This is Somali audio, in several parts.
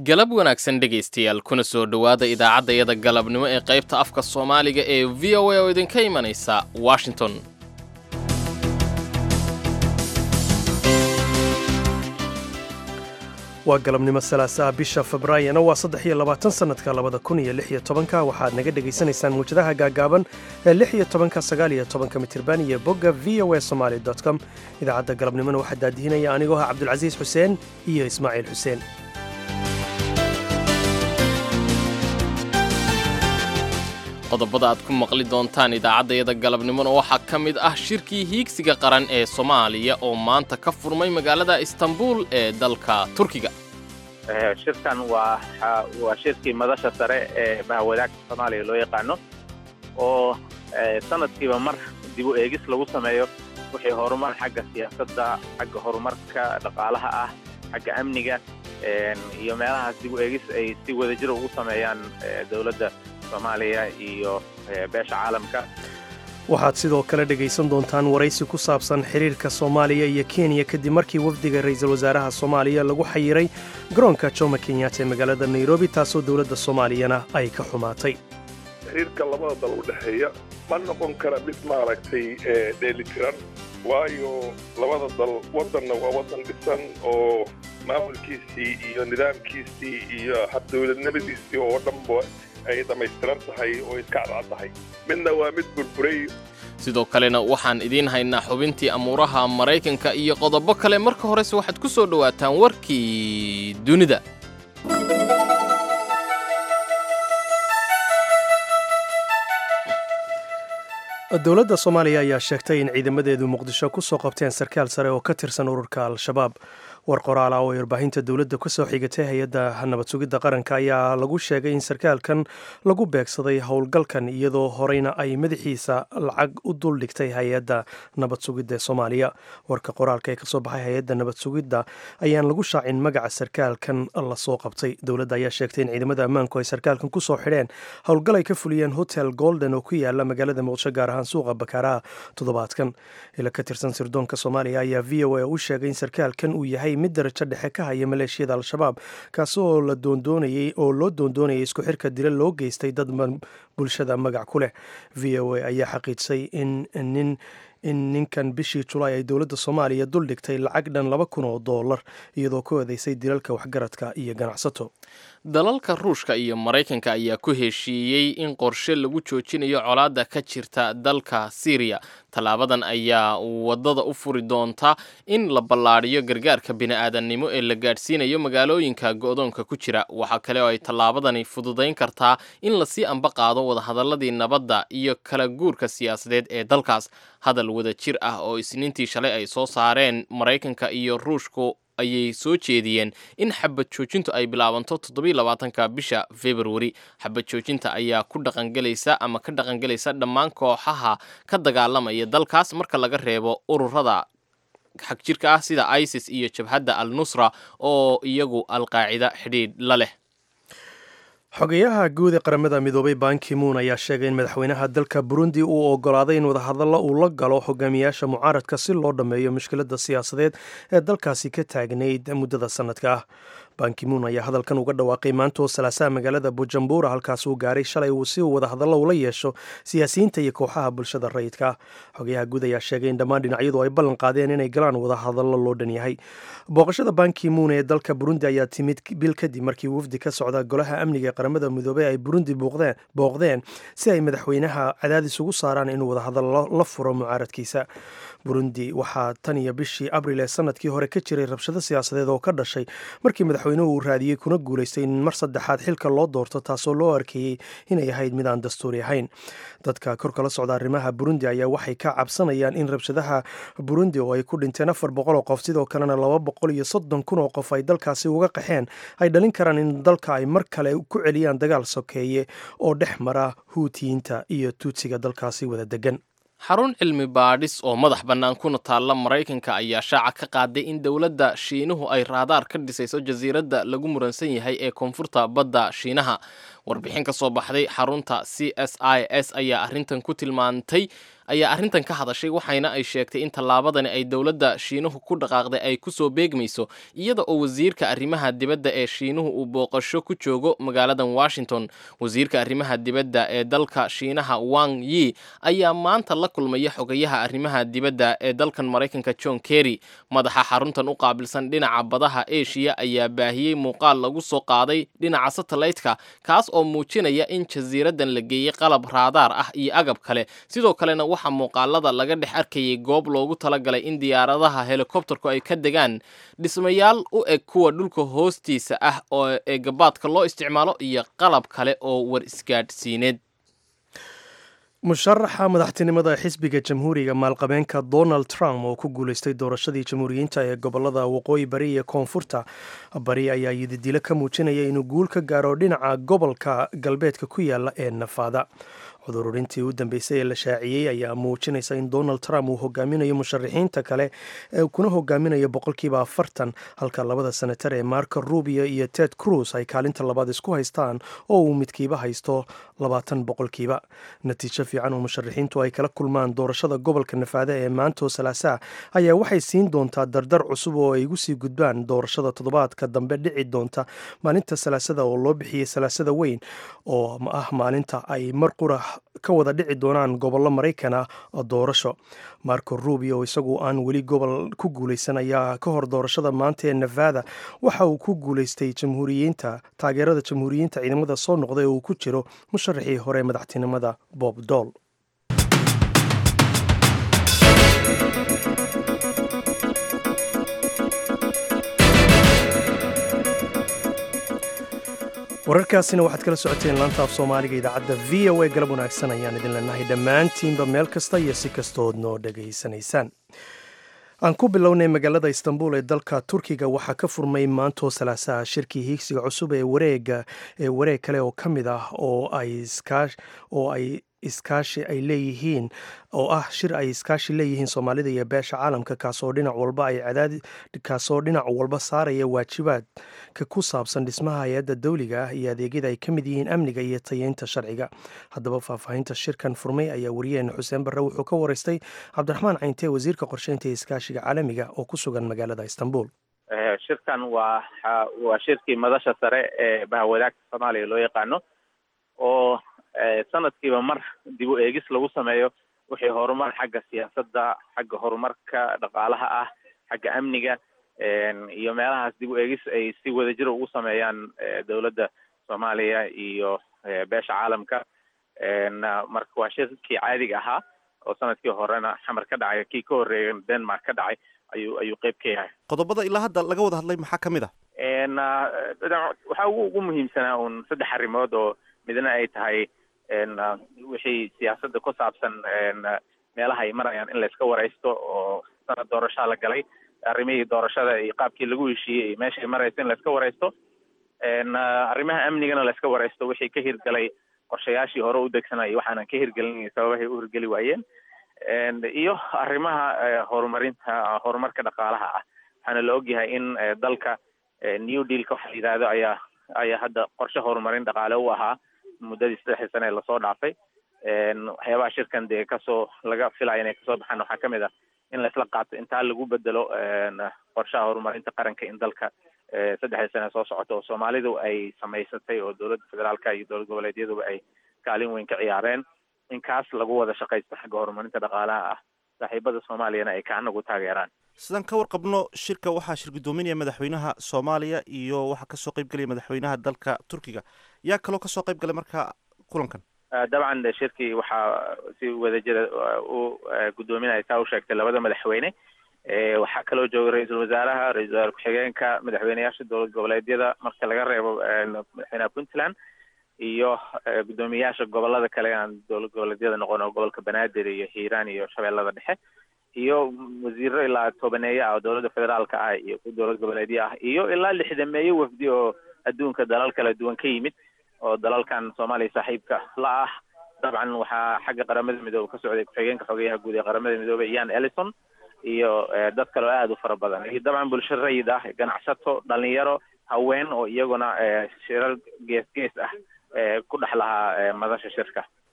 galab wanaagsan dhegaystayaal kuna soo dhowaada idaacaddayada galabnimo ee qaybta afka soomaaliga ee v o a oo idinka imanaysa washington. waa galabnimo salaasaha bisha febraayona waa 23 sannadka 2016 waxaad naga dhegaysanaysaan muujadaha gaagaaban ee 16-19 mitirban iyo bogga voasomali.com. idaacadda galabnimona waxaa daadihinaya anigoo ah cabdulcasiis xuseen iyo ismaaciil xuseen. qodobada aad ku maqli doontaan idaacaddayada galabnimona waxaa ka mid ah shirkii hiigsiga qaran ee Soomaaliya oo maanta ka furmay magaalada Istanbul ee dalka Turkiga. shirkan waa shirkii madasha sare ee bahwadaagta Soomaaliya loo yaqaano oo sanadkiiba mar dib u eegis lagu sameeyo wixii horumar xagga siyaasadda, xagga horumarka dhaqaalaha ah, xagga amniga iyo meelahaas dib u eegis ay si wadajir ugu sameeyaan dawladda Soomaaliya iyo beesha caalamka. waxaad sidoo kale dhegaysan doontaan waraysi ku saabsan xiriirka Soomaaliya iyo Kenya kadib markii wafdiga ra'iisul wasaaraha Soomaaliya lagu xayiray garoonka Jomo Kenyatta ee magaalada Nairobi taasoo dawladda Soomaaliyana ay ka xumaatay. xiriirka labada dal u dhaxeeya ma noqon kara mid maaragtay dheelitiran waayo labada dal wadanna waa wadan dhisan oo maamulkiisii iyo nidaamkiisii iyo habdawladnimadiisii oo dhanba ay dhamaystiran tahay oo iska cadcad tahay midna waa mid burburay. sidoo kalena waxaan idiin haynaa xubintii amuuraha Maraykanka iyo qodobo kale. marka horese waxaad ku soo dhawaataan warkii dunida. dowladda Soomaaliya ayaa sheegtay in ciidamadeedu Muqdisho ku soo qabteen sarkaal sare oo ka tirsan ururka Al-Shabaab. war qoraal ah oo warbaahinta dawladda ku soo xigatay hay'adda nabad sugidda qaranka ayaa lagu sheegay in sarkaalkan lagu beegsaday howlgalkan iyadoo horeyna ay madaxiisa lacag u dul dhigtay hay'adda nabad sugidda Soomaaliya. warka qoraalka ee ka soo baxay hay'adda nabad sugidda ayaan lagu shaacin magaca sarkaalkan la soo qabtay. dawladda ayaa sheegtay in ciidamada ammaanku ay sarkaalkan ku soo xidheen howlgal ay ka fuliyeen Hotel Golden oo ku yaala magaalada Muqdisho gaar ahaan suuqa Bakaaraha toddobaadkan. ila ka tirsan sirdoonka Soomaaliya ayaa VOA u sheegay in sarkaalkan uu yahay mid darajo dhexe ka haya maleeshiyada Al-Shabaab kaasoo loo doondoonayay isku xirka dila loo geystay dad bulshada magac ku leh. VOA ayaa xaqiijisay in ninkan bishii Julaay ay dowladda Soomaaliya dul dhigtay lacag dhan $2,000 iyadoo ku eedeysay dilalka waxgaradka iyo ganacsato. dalalka Ruushka iyo Maraykanka ayaa ku heshiiyey in qorshe lagu joojinayo colaadda ka jirta dalka Syria. talaabadan ayaa wadada u furi doonta in la ballaariyo gargaarka bini'aadanimo ee la gaadhsiinayo magaalooyinka go'doonka ku jira. waxa kale oo ay talaabadani fududayn kartaa in la sii amba qaado wadahadaladii nabadda iyo kala guurka siyaasadeed ee dalkaas. hadal wada jir ah oo Isniintii shalay ay soo saareen Maraykanka iyo Ruushku ayay soo jeediyeen in xabad joojintu ay bilaabanto 27 bisha February. xabad joojinta ayaa ku dhaqangalaysa dhammaan kooxaha ka dagaalamaya dalkaas marka laga reebo ururada xagjirka ah sida ISIS iyo jabhadda Al-Nusra oo iyagu Al-Qaacida xidhiidh la leh. xogayaha guud ee qaramada midoobay Ban Ki-moon ayaa sheegay in madaxweynaha dalka Burundi uu ogolaaday in wadahadallo uu la galo hogaamiyaasha mucaaradka si loo dhammeeyo mushkiladda siyaasadeed ee dalkaasi ka taagnayd muddada sanadka ah. Ban Ki-moon ayaa hadalkan uga dhawaaqay maanta oo salaasaha magaalada Bujumbura halkaas uu gaaray shalay uu si wadahadallo ula yeesho siyaasiyiinta iyo kooxaha bulshada rayidka. xogayaha guud ayaa sheegay in dhammaan dhinacyadu ay ballan qaadeen inay galaan wadahadallo loo dhan yahay. booqashada Ban Ki-moon ee dalka Burundi ayaa timid bil kadib markii wafdi ka socda golaha amniga ee qaramada midoobay ay Burundi booqdeen si ay madaxweynaha cadaadis ugu saaraan inuu wadahadallo la furo mucaaradkiisa. Burundi waxaa tan iyo bishii Abriil ee sanadkii hore ka jiray rabshado siyaasadeed oo ka dhashay markii madaxweynuhu uu raadiyey kuna guulaystay in mar saddexaad xilka loo doorto taasoo loo arkayey inay ahayd mid aan dastuuri ahayn. dadka kor kala socda arrimaha Burundi ayaa waxay ka cabsanayaan in rabshadaha Burundi oo ay ku dhinteen 400 oo qof sidoo kalena 230,000 oo qof ay dalkaasi uga qaxeen ay dhalin karaan in dalka ay mar kale ku celiyaan dagaal sokeeye oo dhex mara Huutiyiinta iyo Tuutsiga dalkaasi wada degan. xarun cilmi baadhis oo madax bannaan kuna taalla Maraykanka ayaa shaaca ka qaaday in dawladda Shiinuhu ay raadaar ka dhisayso jasiiradda lagu muransan yahay ee koonfurta badda Shiinaha. warbixin ka soo baxday xarunta CSIS ayaa arrintan ku tilmaantay ayaa arrintan ka hadashay waxayna ay sheegtay in tallaabadani ay dowladda shiinuhu ku dhaqaaqday ay kusoo beegmayso iyada oo wasiirka arrimaha dibadda ee shiinuhu uu booqasho ku joogo magaaladan Washington. wasiirka arrimaha dibadda ee dalka Shiinaha Wang Yi ayaa maanta la kulmaya xogayaha arrimaha dibadda ee dalkan Mareykanka John Kerry. madaxa xaruntan u qaabilsan dhinaca badaha Asia ayaa baahiyey muuqaal lagu soo qaaday dhinaca satellite-ka kaas oo muujinaya in jasiiradan la geeyey qalab raadaar ah iyo agab kale. sidoo kalena waxaa muuqaalada laga dhex arkayay goob loogu talagalay in diyaaradaha helikobtarku ay ka degaan, dhismayaal u eg kuwa dhulka hoostiisa ah oo ee gabaadka loo isticmaalo iyo qalab kale oo war isgaadhsiineed. musharaxa madaxtinimada xisbiga jamhuuriga maalqabeenka Donald Trump oo ku guuleystay doorashadii jamhuuriyiinta ee gobolada waqooyi bari iyo koonfurta bari ayaa yididilo ka muujinaya inuu guul ka gaaro dhinaca gobolka galbeedka ku yaala ee Nevada. cudururintii u dambeysay ee la shaaciyey ayaa muujinaysa in Donald Trump uu hogaaminayo musharaxiinta kale kuna hogaaminayo 40%, halka labada senatar ee Marco Rubio iyo Ted Cruz ay kaalinta labaad isku haystaan oo uu midkiiba haysto 20%. natiijo fiican oo musharaxiintu ay kala kulmaan doorashada gobolka Nevada ee maanta Salasa ayaa waxay siin doontaa dardar cusub oo ay ugu sii gudbaan doorashada toddobaadka dambe dhici doonta maalinta Salasada oo loo bixiyay Salasada weyn oo ah maalinta ay mar qura ka wada dhici doonaan gobollo Mareykan doorasho. Marco Rubio isagu aan weli gobol ku guuleysan ayaa ka hor doorashada maanta ee Nevada waxa uu ku guuleystay taageerada jamhuuriyiinta ciidamada soo noqday oo uu ku jiro musharaxii hore madaxtinimada Bob Dole. wararkaasina waxaad kala socoteen laanta af Soomaaliga idaacadda VOA. galab wanaagsan ayaan idin leenahay dhammaantiinba meel kasta iyo si kastood noo dhageysanaysaan. aan ku bilownay magaalada Istanbul ee dalka Turkiga waxaa ka furmay maanta Salasa shirkii higsiga cusub ee wareeg kale oo ka mid ah oo ay iskaashi ay leeyihiin oo ah shir ay iskaashi leeyihiin Soomaalida iyo beesha caalamka kaasoo dhinac walba saaraya waajibaadka ku saabsan dhismaha hay'adda dawliga ah iyo adeegyada ay ka mid yihiin amniga iyo tayeynta sharciga. haddaba faahfaahinta shirkan furmay ayaa wariyaheena Xuseen Barre wuxuu ka waraystay Cabdiraxmaan Cayntee, wasiirka qorsheynta iyo iskaashiga caalamiga oo ku sugan magaalada Istanbul. shirkan waa shirkii madasha sare ee bahwadaagta Soomaaliya loo yaqaano oo sanadkiiba mar dib u eegis lagu sameeyo wixii horumar xagga siyaasadda, xagga horumarka dhaqaalaha ah, xagga amniga iyo meelahaas dib u eegis ay si wadajir ugu sameeyaan dowladda Soomaaliya iyo beesha caalamka. marka waa shirkii caadiga ahaa oo sanadkii horena xamar ka dhacay, kii ka horreeyay Denmark ka dhacay ayuu qayb ka yahay. qodobada ilaa hadda laga wada hadlay maxaa ka mid ah? waxaa ugu muhiimsanaa un 3 arrimood oo midna ay tahay wixii siyaasadda ku saabsan meelaha ay marayaan in la iska waraysto oo sanad doorasho la galay, arrimihii doorashada iyo qaabkii lagu heshiiyey iyo meesha ay marayso in la iska waraysto. arrimaha amnigana la iska waraysto wixii ka hirgalay qorshayaashii hore u degsanay waxaanan ka hirgelin sababahay u hirgeli waayeen, iyo arrimaha horumarka dhaqaalaha ah. waxaana la ogyahay in dalka New Deal-ka waxa la yidhaahdo ayaa hadda qorshe horumarin dhaqaale u ahaa muddadii 3 sano ee lasoo dhaafay. waxyaabaha shirkan dee laga filayo inay kasoo baxaan waxaa ka mid ah in la isla qaato intaa lagu bedelo qorshaha horumarinta qaranka in dalka 3 sano soo socoto oo Soomaalidu ay samaysatay oo dowladda federaalka iyo dowlad goboleedyaduba ay kaalin weyn ka ciyaareen, in kaas lagu wada shaqaysto xagga horumarinta dhaqaalaha ah, saaxiibada Soomaaliyana ay kacanagu taageeraan. sidaan ka warqabno shirka waxaa shir gudoominaya madaxweynaha Soomaaliya iyo waxaa kasoo qayb galaya madaxweynaha dalka Turkiga. yaa kaloo kasoo qayb galay marka kulankan? dabcan shirkii waxaa si wadajir u gudoominaya taa u sheegtay labada madaxweyne. waxaa kaloo jooga ra-iisul wasaaraha, ra-iisul wasaare ku-xigeenka, madaxweynayaasha dowlad goboleedyada marka laga reebo madaxweynaha Puntland iyo gudoomiyaasha gobolada kale aan dowlad goboleedyada noqon oo gobolka Banaadir iyo Hiiraan iyo Shabeellada Dhexe, iyo wasiiro ilaa 10 ah oo dowladda federaalka ah iyo dowlad goboleedyo ah, iyo ilaa 60 wafdi oo adduunka dalal kala duwan ka yimid oo dalalkan Soomaaliya saaxiibka la ah. dabcan waxaa xagga qaramada midoobay ka socday ku-xigeenka xogayaha guud ee qaramada midoobay Ian Ellison iyo dad kale oo aad u fara badan, iyo dabcan bulsho rayid ah, ganacsato, dhalinyaro, haween oo iyaguna shirar gees ah ku dhex lahaa madasha shirka.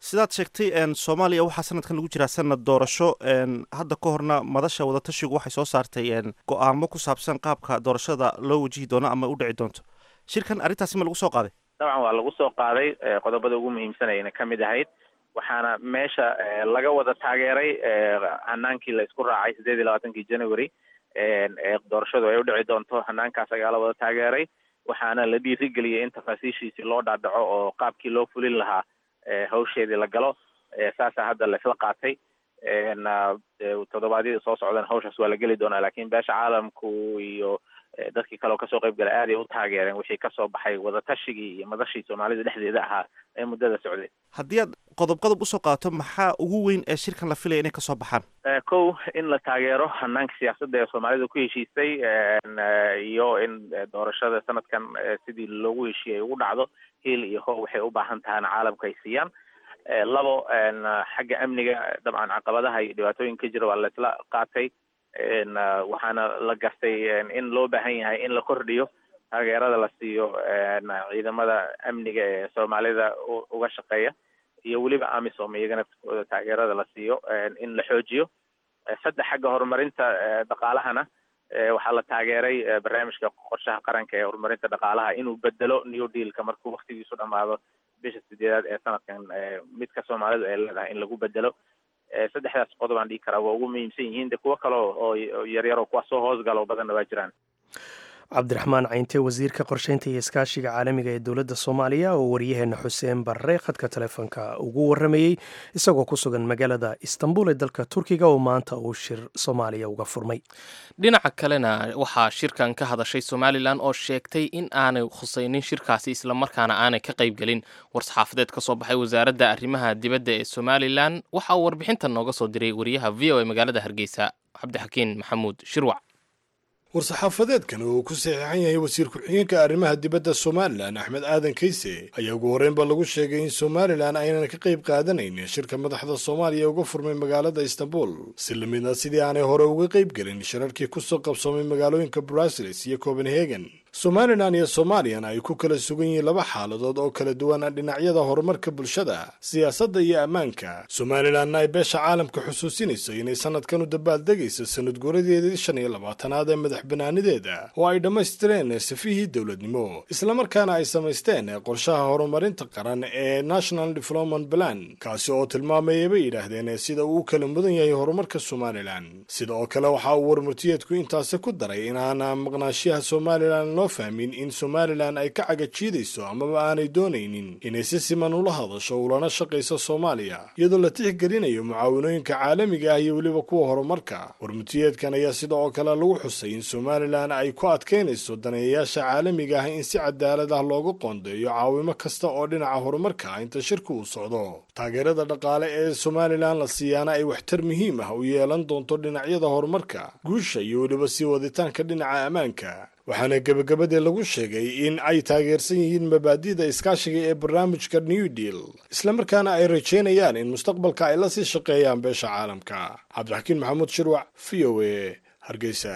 sidaad sheegtay soomaaliya waxaa sanadkan lagu jiraa sanad doorasho hadda ka horna madasha wadatashigu waxay soo saartay go-aamo ku saabsan qaabka doorashada loo wajihi doono ama u dhici doonto shirkan arrintaasi ma lagu soo qaaday dabcan waa lagu soo qaaday qodobada ugu muhiimsanayna ka mid ahayd waxaana meesha laga wada taageeray hanaankii la isku raacay 28 January doorashadu ay u dhici doonto hanaankaas ayaa la wada taageeray waxaana la dhiirigeliyay in tafaasiishiisi loo dhaadhaco oo qaabkii loo fulin lahaa hawsheedii la galo saasa hadda la isla qaatay todobaadyada soo socdaan hawshaas waa la geli doonaa laakiin beesha caalamku iyo dadkii kale oo kasoo qayb galay aad ay u taageereen wixii kasoo baxay wadatashigii iyo madashii soomaalida dhexdeeda ahaa ee muddada socday haddii aad qodob usoo qaato maxaa ugu weyn ee shirkan la filaya inay kasoo baxaan kow in la taageero hanaanka siyaasadda ee soomaalida ku heshiisay iyo in doorashada sanadkan sidii loogu heshiiyey ugu dhacdo hiil iyo hoob waxay u baahan tahana caalamka ay siiyaan labo xagga amniga dabcan caqabadaha iyo dhibaatooyinka jira waa la isla qaatay waxaana la gartay in loo baahan yahay in la kordhiyo taageerada la siiyo ciidamada amniga ee soomaalida uga shaqeeya iyo weliba AMISOM iyagana taageerada la siiyo in la xoojiyo saddex xagga horumarinta dhaqaalahana waxaa la taageeray barnaamijka qorshaha qaranka ee horumarinta dhaqaalaha inuu bedelo New Deal-ka markuu waqtigiisu dhamaado bisha 8 ee sanadkan midka Soomaalidu ay leedahay in lagu bedelo saddexdaas qodob aan dhigi karaa waa ugu muhiimsan yihiin de kuwa kale oo yaryar oo kuwa soo hoosgalo badanna waa jiraan cabdiraxmaan cayntee wasiirka qorsheynta iyo iskaashiga caalamiga ee dowladda soomaaliya oo waryaheena xuseen barre khadka telefoonka ugu waramayey isagoo ku sugan magaalada istanbul ee dalka turkiga oo maanta uu shir soomaaliya uga furmay dhinaca kalena waxaa shirkan ka hadashay somalilan oo sheegtay in aanay khusaynin shirkaasi islamarkaana aanay ka qaybgelin war-saxaafadeed ka soo baxay wasaaradda arrimaha dibadda ee somalilan waxa uu warbixinta nooga soo diray wariyaha v o e magaalada hargeysa cabdixakiin maxamuud shirwac war-saxaafadeedkan oo uu ku saxiixan yahay wasiir ku-xigeenka arrimaha dibadda somalilan axmed aadan kayse ayaa ugu horreynba lagu sheegay in somalilan aynan ka qayb qaadanayn shirka madaxda soomaaliya uga furmay magaalada istanbul si lamidna sidii aanay hore uga qayb gelin shirarkii kusoo qabsoomay magaalooyinka brussels iyo copenhagen somalilan iyo soomaaliyana ay ku kala sugan yihiin laba xaaladood oo kala duwan dhinacyada horumarka bulshada siyaasadda iyo ammaanka somalilanna ay beesha caalamka xusuusinayso inay sanadkan u dabaaldegayso sanad guuradeedii 25aad ee madax banaanideeda oo ay dhammaystireen safihii dowladnimo islamarkaana ay samaysteen qorshaha horumarinta qaran ee national development plan kaasi oo tilmaamayay bay yidhaahdeen sida uu u kala mudan yahay horumarka somalilan sida oo kale waxa uu warmurtiyeedku intaasi ku daray inaana maqnaashiyaha somalilan fahmin in somalilan ay ka cagajiidayso amaba aanay doonaynin inay si siman ula hadasho ulana shaqayso soomaaliya iyadoo la tixgelinayo mucaawinooyinka caalamiga ah iyo weliba kuwa horumarka warmutiyeedkan ayaa sida oo kale lagu xusay in somalilan ay ku adkaynayso daneeyayaasha caalamiga ah in si cadaalad ah loogu qoondeeyo caawimo kasta oo dhinaca horumarka inta shirka uu socdo taageerada dhaqaale ee somalilan la siiyaana ay waxtar muhiim ah u yeelan doonto dhinacyada horumarka guusha iyo weliba sii waditaanka dhinaca ammaanka waxaana gebagabadii lagu sheegay in ay taageersan yihiin mabaadi'da iskaashiga ee barnaamijka New Deal islamarkaana ay rajaynayaan in mustaqbalka ay la sii shaqeeyaan beesha caalamka cabdixakiin maxamuud shirwac v o a hargeysa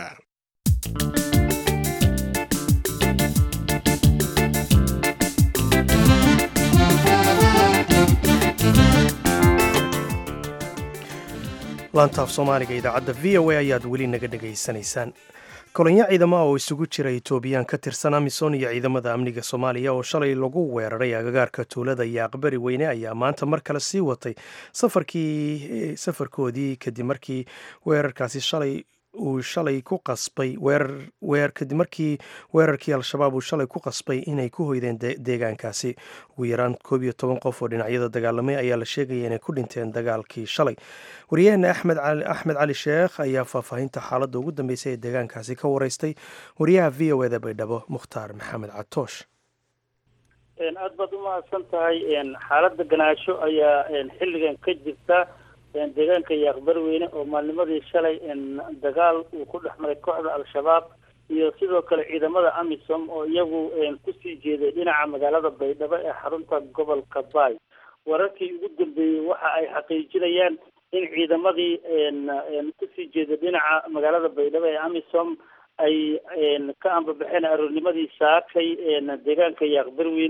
laantaaf soomaaliga idaacadda v o a ayaad weli naga dhegaysanaysaan kolonyo ciidamo oo isugu jira etoobiyaan ka tirsan amisom iyo ciidamada amniga soomaaliya oo shalay lagu weeraray agagaarka tuulada iyo aqbari weyne ayaa maanta mar kale sii watay safarkoodii kadib markii weerarkaasi uu shalay ku qasbay kadib markii weerarkii al-shabaab uu shalay ku qasbay inay ku hoydeen deegaankaasi ugu yaraan 11 qof oo dhinacyada dagaalamay ayaa la sheegaya inay ku dhinteen dagaalkii shalay waryaheena axmed cali sheekh ayaa faahfaahinta xaaladda ugu dambeysay ee deegaankaasi ka wareystay wariyaha v o eda baydhabo mukhtaar maxamed catoosh aad baad u mahadsan tahay xaaladda ganaasho ayaa xilligan ka jirta deegaanka iyo aqbar weyne oo maalnimadii shalay dagaal uu ku dhex maray kooxda al-shabaab iyo sidoo kale ciidamada amisom oo iyagu kusii jeeday dhinaca magaalada baydhabo ee xarunta gobolka baay wararkii ugu dambeeyey waxa ay xaqiijinayaan in ciidamadii kusii jeeday dhinaca magaalada baydhabo ee amisom ay ka ambabaxeen aroornimadii saakay deegaanka iyo aqbar weyne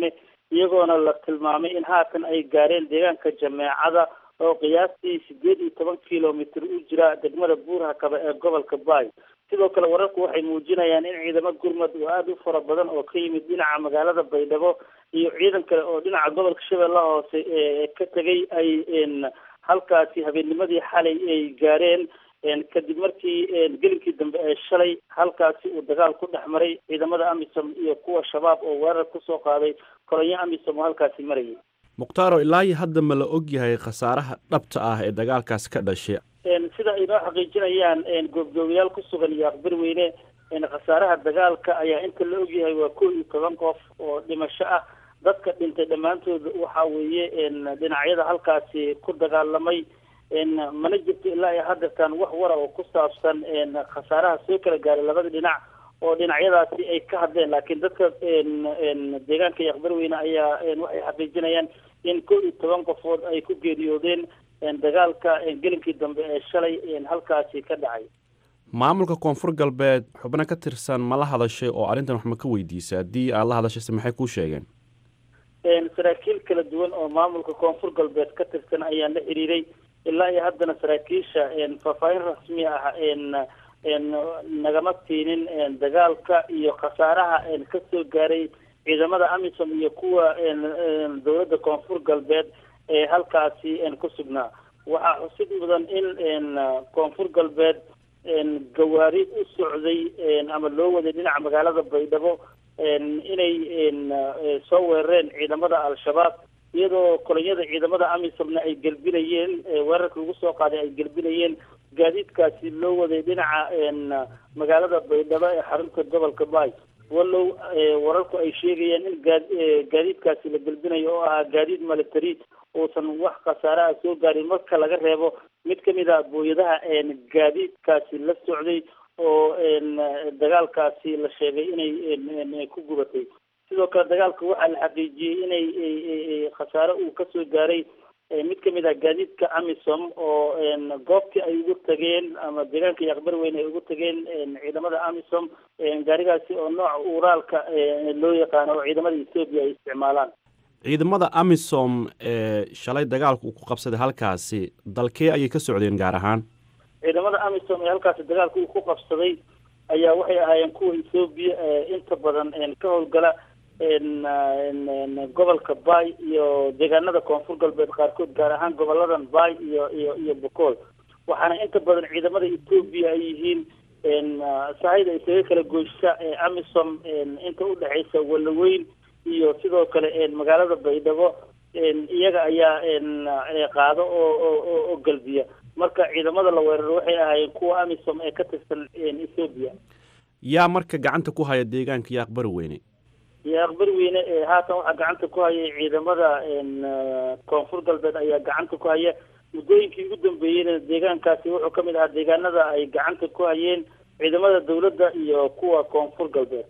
iyagoona la tilmaamay in haatan ay gaareen deegaanka jameecada oo qiyaastii 18 kilomitir u jira degmada Buur-Hakaba ee gobolka Baay. sidoo kale wararku waxay muujinayaan in ciidamo gurmad oo aad u fara badan oo ka yimid dhinaca magaalada Baydhabo iyo ciidan kale oo dhinaca gobolka Shabeellaha Hoose ka tagay ay halkaasi habeennimadii xalay ay gaareen kadib markii gelinkii dambe ee shalay halkaasi uu dagaal ku dhex maray ciidamada AMISOM iyo kuwa shabaab oo weerar ku soo qaaday kolonyo AMISOM oo halkaasi marayay. mukhtaaro ilaa iyo hadda ma la og yahay khasaaraha dhabta ah ee dagaalkaas ka dhashay? sida ay noo xaqiijinayaan goobjoogayaal ku sugan iyo Aqbarweyne khasaaraha dagaalka ayaa inta la og yahay waa 11 qof oo dhimasho ah. dadka dhintay dhammaantood waxa weeye dhinacyada halkaasi ku dagaalamay mana jirto ilaa iyo hadda wax wara oo ku saabsan khasaaraha soo kala gaaray labada dhinac oo dhinacyadaasi ay ka hadleen, laakiin dadka deegaanka iyo Aqbarweyne ayaa waxay xaqiijinayaan in 11 qofood ay ku geeriyoodeen dagaalka gelinkii dambe ee shalay halkaasi ka dhacay. maamulka koonfur galbeed xubno ka tirsan ma la hadashay oo arrintan wax ma ka weydiisay? haddii aad la hadashayse maxay kuu sheegeen? saraakiil kala duwan oo maamulka koonfur galbeed ka tirsan ayaa la xiriiray ilaa iyo haddana saraakiisha faahfaahin rasmi ah nagama siinin dagaalka iyo khasaaraha ka soo gaaray ciidamada AMISOM iyo kuwa dowladda koonfur galbeed ee halkaasi ku sugnaa. waxaa xusid mudan in koonfur galbeed gawaari u socday ama loo waday dhinaca magaalada Baydhabo inay soo weerareen ciidamada al-shabaab iyadoo kolonyada ciidamada AMISOMna ay galbinayeen weerarka lagu soo qaaday ay galbinayeen gaadiidkaasi loo waday dhinaca magaalada Baydhabo ee xarunta gobolka Baay. wallow wararku ay sheegayeen in gaadiidkaasi la galbinayo oo ahaa gaadiid military uusan wax khasaare ah soo gaarin marka laga reebo mid ka mid ah booyadaha gaadiidkaasi la socday oo dagaalkaasi la sheegay inay ku gubatay. sidoo kale dagaalka waxaa la xaqiijiyey inay khasaare uu ka soo gaaray mid ka mid ah gaadiidka AMISOM oo goobtii ay ugu tageen ama deegaanka iyo Aqbarweyne ay ugu tageen ciidamada AMISOM gaarigaasi oo nooca uuraalka loo yaqaano oo ciidamada Ethiopia ay isticmaalaan. ciidamada AMISOM shalay dagaalku ku qabsaday halkaasi dalkee ayay ka socdeen gaar ahaan? ciidamada AMISOM ee halkaasi dagaalku ku qabsaday ayaa waxay ahaayeen kuwa Ethiopia inta badan ka howlgala gobolka Baay iyo deegaanada koonfur galbeed qaarkood gaar ahaan goboladan Baay iyo Bokool. waxaana inta badan ciidamada Ethiopia ay yihiin sahayda isaga kala goysha AMISOM inta u dhaxaysa Walaweyn iyo sidoo kale magaalada Baydhabo iyaga ayaa qaado oo galbiya. marka ciidamada la weeraro waxay ahaayeen kuwa AMISOM ee ka tirsan Ethiopia. yaa marka gacanta ku haya deegaanka iyo Aqbarweyne? iyo Aqbarweyne haatan waxaa gacanta ku haya ciidamada koonfur galbeed ayaa gacanta ku haya. muddooyinkii ugu dambeeyeyna deegaankaasi wuxuu ka mid ahaa deegaanada ay gacanta ku hayeen ciidamada dowladda iyo kuwa koonfur galbeed.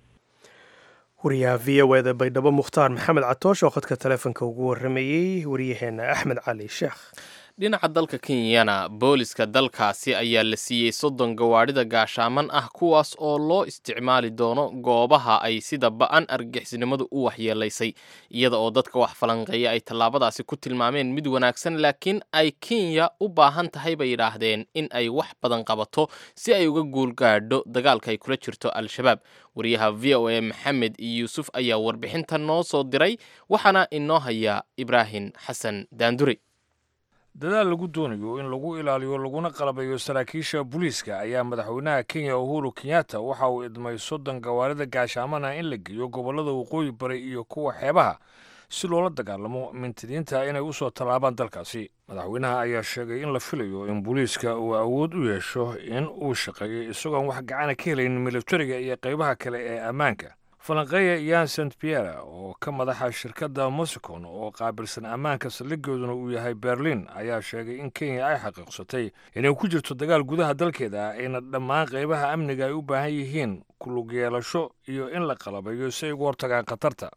wariyaha VOA Baydhabo Mukhtaar Maxamed Catoosh oo khadka taleefanka ugu waramayey wariyaheena Axmed Cali Sheekh. dhinaca dalka Kenyana booliska dalkaasi ayaa la siiyey 30 gawaadhida gaashaaman ah kuwaas oo loo isticmaali doono goobaha ay sida ba'an argixisnimadu u waxyeelaysay iyada oo dadka wax falanqeeya ay tallaabadaasi ku tilmaameen mid wanaagsan laakiin ay Kenya u baahan tahay bay yiraahdeen in ay wax badan qabato si ay uga guulgaadho dagaalka ay kula jirto al-shabaab. wariyaha VOA Maxamed Yuusuf ayaa warbixintan noo soo diray waxaana inoo haya Ibrahim Xasan Daanduri. dadaal lagu doonayo in lagu ilaaliyo laguna qalabayo saraakiisha booliiska ayaa madaxweynaha Kenya Uhuru Kenyatta waxa uu idmay 30 gawaarida gaashaamana in la geeyo gobolada waqooyi bari iyo kuwa xeebaha si loola dagaalamo mintidiinta inay u soo tallaabaan dalkaasi. madaxweynaha ayaa sheegay in la filayo in booliiska uu awood u yeesho in uu shaqeeyo isagoon wax gacan ka helayn militariga iyo qaybaha kale ee ammaanka. falanqeeya Ian St. Pierre oo ka madaxa shirkadda Moscon oo qaabilsan ammaanka saldhigooduna uu yahay Berlin ayaa sheegay in Kenya ay xaqiiqsatay inay ku jirto dagaal gudaha dalkeeda ayna dhammaan qaybaha amniga ay u baahan yihiin ku lug yeelasho iyo in la qalabayo si ay uga hortagaan khatarta.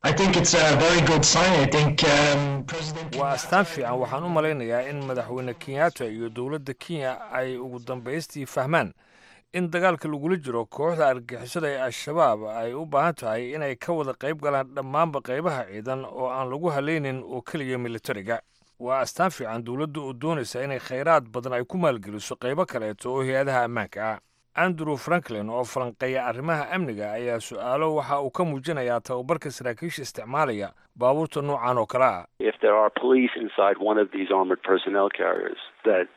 waa astaan fiican. waxaan u malaynayaa in madaxweyne Kenyatta iyo dowladda Kenya ay ugu dambaystii fahmaan in dagaalka lagula jiro kooxda argixisada ee al-shabaab ay u baahan tahay inay ka wada qayb galaan dhammaanba qaybaha ciidan oo aan lagu halaynin oo keliya militariga. waa astaan fiican dowladdu oo doonaysa inay khayraad badan ay ku maalgeliso qaybo kaleeto oo hay-adaha ammaanka ah. Andrew Franklin oo falanqeeya arrimaha amniga ayaa su'aalo waxa uu ka muujinayaa tababarka saraakiisha isticmaalaya baabuurta noocan oo kale ah. If there are police inside one of these armored personnel carriers that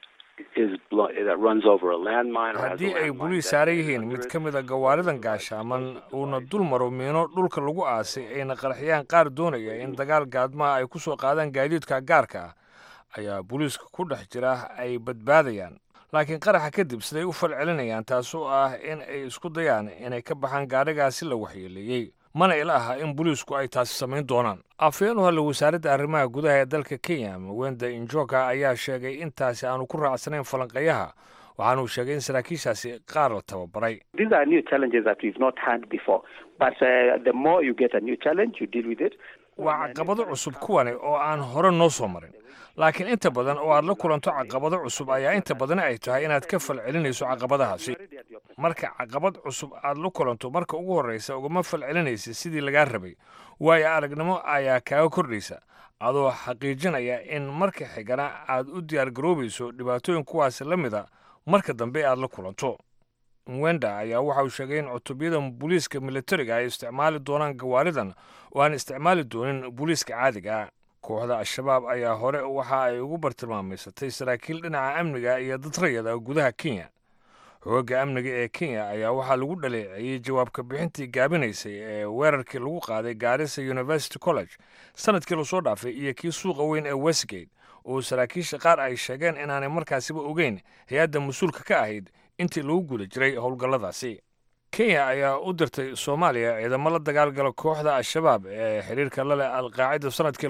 runs over a landmine or has haddii ay boliis saaran yihiin mid ka mid a gawaaridan gaashaaman uuna dul maro miino dhulka lagu aasay ayna qaraxyaan qaar doonaya in dagaal gaadmaha ay ku soo qaadaan gaadiidka gaarka ah ayaa booliiska ku dhex jira ay badbaadayaan. laakiin qaraxa kadib siday u falcelinayaan taasoo ah in ay isku dayaan inay ka baxaan gaadhigaasi la waxyeeleeyey. mana ila aha in booliisku ay taasi samayn doonaan. afhayeen u hadlay wasaaradda arrimaha gudaha ee dalka Kenya Mwenda Injoka ayaa sheegay in taasi aanu ku raacsanayn falanqeeyaha waxaanu sheegay in saraakiishaasi qaar la tababaray. These are new challenges that we've not had before, but the more you get a new challenge you deal with it. waa caqabado cusub kuwani oo aan hore noo soo marin, laakiin inta badan oo aad la kulanto caqabado cusub ayaa inta badan ay tahay inaad ka falcelinayso caqabadahaasi. marka caqabad cusub aad la kulanto marka ugu horreysa ugama falcelinaysa sidii lagaa rabay, waayo aragnimo ayaa kaaga kordhaysa adoo xaqiijinaya in marka xigana aad u diyaargaroobayso dhibaatooyin kuwaasi la mida marka dambe aad la kulanto. Mwenda ayaa waxa uu sheegay in cutubyada booliiska militariga ay isticmaali doonaan gawaaridan oo aan isticmaali doonin booliiska caadiga ah. kooxda al-shabaab ayaa hore waxa ay ugu bartilmaamaysatay saraakiil dhinaca amniga iyo dad rayid ah gudaha Kenya. xoogga amniga ee Kenya ayaa waxaa lagu dhaleeceeyay jawaabka bixintii gaabinaysay ee weerarkii lagu qaaday Garissa University College sanadkii la soo dhaafay iyo kii suuqa weyn ee Westgate oo saraakiisha qaar ay sheegeen inaanay markaasiba ogeyn hay-adda mas-uulka ka ahayd intii lagu guda jiray howlgalladaasi. Kenya ayaa u dirtay Soomaaliya ciidamo la dagaalgala kooxda al-shabaab ee xiriirka la leh al-qaacida sanadkii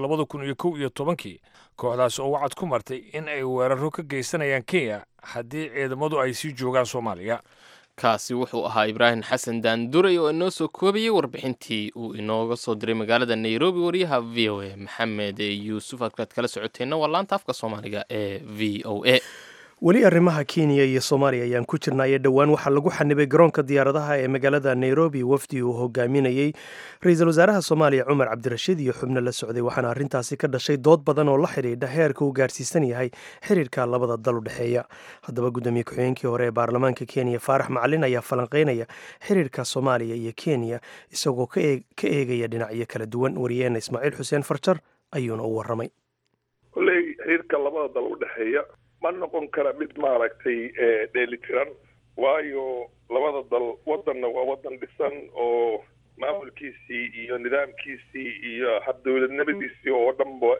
2011 kooxdaas oo wacad ku martay in ay weeraro ka geysanayaan Kenya haddii ciidamadu ay sii joogaan Soomaaliya. kaasi wuxuu ahaa Ibraahim Xasan Daanduray oo inoo soo koobiyey warbixintii uu inooga soo diray magaalada Nairobi wariyaha VOA Maxamed Yuusuf. aad kala socoteenna waa laanta afka Soomaaliga ee VOA. weli arrimaha Kenya iyo Soomaaliya ayaan ku jirnaa dhowaan waxaa lagu xanibay garoonka diyaaradaha ee magaalada Nairobi wafdi uu hogaaminayay ra'iisul wasaaraha Soomaaliya Cumar Cabdirashiid iyo xubno la socday, waxaana arrintaasi ka dhashay dood badan oo la xiriirta heerka uu gaarsiisan yahay xiriirka labada dal u dhexeeya. haddaba gudoomiye ku-xigeenkii hore ee baarlamaanka Kenya Faarax Macalin ayaa falanqeynaya xiriirka Soomaaliya iyo Kenya isagoo ka eegaya dhinacyo kala duwan. wariyeena Ismaaciil Xuseen Farjar ayuuna u waramay. xiriirka labada dal u dhexeeya ma noqon kara mid maaragtay dheelitiran, waayo labada dal wadanna waa wadan dhisan oo maamulkiisii iyo nidaamkiisii iyo habdowladnimadiisii oo dhanba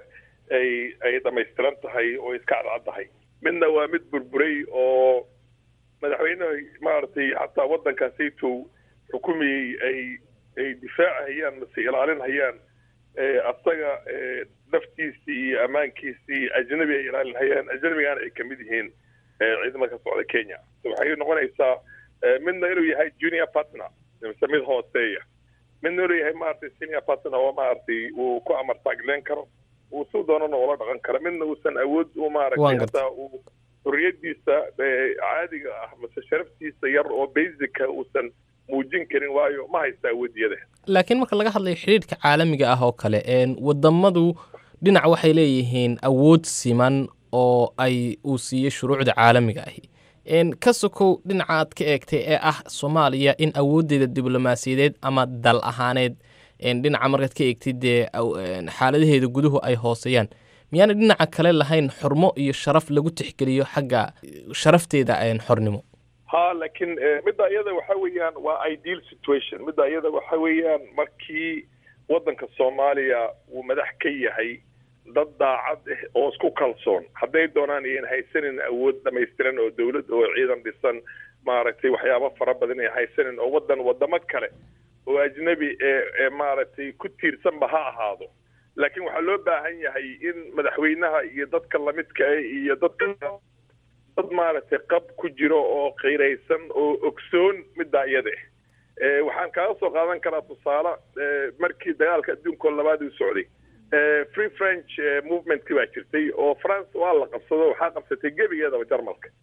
ay dhamaystiran tahay oo iska cadcaddahay. midna waa mid burburay oo madaxweynaha maaragtay xataa waddankaasaytow xukumayey ay difaacahayaan mase ilaalinhayaan asaga naftiisii iyo ammaankiisii ajnabi ay ilaalinhayaan, ajnabigaana ay kamid yihiin ciidamada ka socda Kenya. waxay noqonaysaa midna inuu yahay junior partner mise mid hooseeya, midna inuu yahay maaragtay senior partner oo maaragtay uu ku amar taagleen karo, uu si doonana ula dhaqan karo, midna uusan awood u maaragtay hataa uu xorriyadiisa caadiga ah mise sharaftiisa yar oo basicka uusan muujin karin, waayo ma haysta awoodiyada. laakiin marka laga hadlayo xiriirka caalamiga ah oo kale wadamadu dhinac waxay leeyihiin awood siman oo ay uu siiyey shuruucda caalamiga ahi. ka sokow dhinaca aad ka eegtay ee ah Soomaaliya in awooddeeda diblomaasiyadeed ama dal ahaaneed dhinaca markaad ka eegtid dee xaaladaheeda guduhu ay hooseeyaan, miyaana dhinaca kale lahayn xurmo iyo sharaf lagu tixgeliyo xagga sharafteeda xornimo? laakiin midda iyada waxa weeyaan waa ideal situation. midda iyada waxa weeyaan markii waddanka Soomaaliya uu madax ka yahay dad daacad ah oo isku kalsoon, hadday doonaan iyan haysanin awood dhamaystiran oo dawlad oo ciidan dhisan maaragtay waxyaabo fara badan ay haysanin oo wadamo kale oo ajnabi maaragtay ku tiirsanba ha ahaado, laakiin waxaa loo baahan yahay in madaxweynaha iyo dadka lamidka ah iyo dad maaragtay qab ku jiro oo qiiraysan oo ogsoon midda iyada waxaan kaaga soo qaadan karaa tusaale markii dagaalka adduunka labaad uu socday free French movement baa jirtay oo France waa la qabsado, waxaa qabsatay gebigeedaba Jarmalka,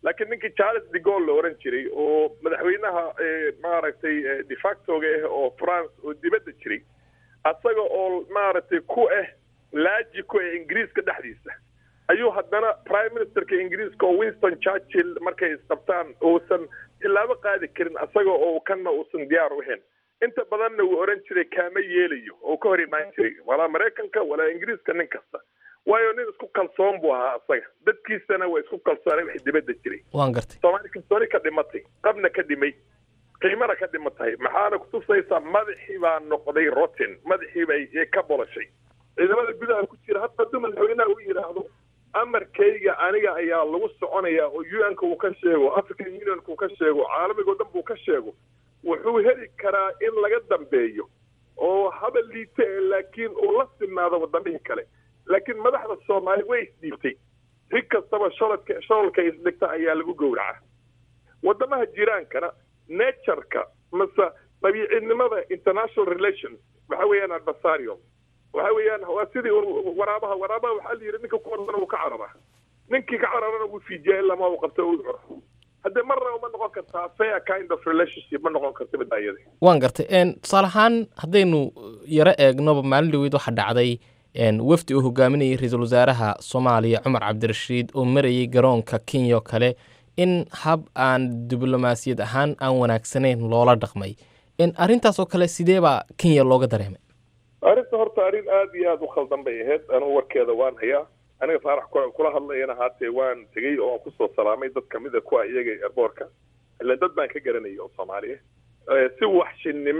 laakiin ninkii Charles de Gaulle la oran jiray oo madaxweynaha maaragtay de facto-ga oo France oo dibadda jiray asaga oo maaragtay ku laaji ku Ingiriiska dhexdiisa ayuu haddana prime ministerka Ingiriiska oo Winston Churchill markay isqabtaan uusan tilaabo qaadi karin asaga oo kana uusan diyaar u ahayn inta badanna uu oran jiray kaama yeelayo oo ka hor imaan jiray walaa Mareykanka walaa Ingiriiska nin kasta waayo nin isku kalsoon buu ahaa asaga dadkiisana waa isku kalsoonay wixii dibadda jiray waan gartay Soomaali kalsooni ka dhimatay qabna ka dhimay qiimana ka dhimatay maxaana ku tusaysaa madaxii baa noqday rotten madaxii bay ka bolashay ciidamada gudaha ku jira hadda madaxweynaha uu yiraahdo amarkayga aniga ayaa lagu soconaya oo UN-ka uu ka sheego African Union-ka uu ka sheego caalamiga oo dhan buu ka sheego wuxuu heli karaa in laga dambeeyo oo habal liite laakiin uu la simaado wadamada kale laakiin madaxda Soomaali way isdiibtay si kastaba sholka isdhigta ayaa lagu gowracaa wadamaha jiraankana nature-ka masa dabiicinimada international relations waxa weeyaan adversarial waxa weeyaan waa sidii waraabaha waxa la yiri ninka ku hormar uu ka carara ninkii ka cararana uu fiijay lama uu qabto uu curo hadda marna uma noqon kartaa fair kind of relationship ma noqon kartaa midayada waan gartay tusaale ahaan haddaynu yara eegnoba maalin dhaweyd waxa dhacday wafdi uu hogaaminayay ra-iisul wasaaraha Soomaaliya Cumar Cabdirashiid oo marayay garoonka Kenya kale in hab aan diblomaasiyad ahaan aan wanaagsanayn loola dhaqmay arrintaas oo kale sidee baa Kenya looga dareemay arrinta horta arrin aad iyo aad u khaldan bay ahayd anigu warkeeda waan hayaa aniga faarax kula hadlayana haatee waan tegey oo ku soo salaamay dad kamid ah kuwa iyaga airportka ila dad baan ka garanayay oo Soomaaliya si waxshinnimo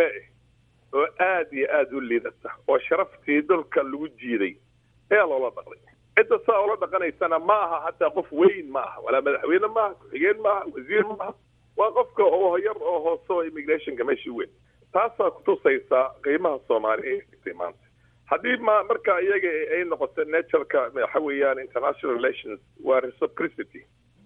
oo aad iyo aad u liidata oo sharaftii dalka lagu jiiday loola dhaqay inta saa oo la dhaqanaysana ma aha hatta qof weyn ma aha wala madaxweyne ma aha ku-xigeen ma aha wasiir ma aha waa qofka oo yar oo hooso immigration meeshii weyn taasaa ku tusaysaa qiimaha Soomaaliya ee maanta haddii marka iyaga ay noqoto nature-ka waxa weeyaan international relations waa reciprocity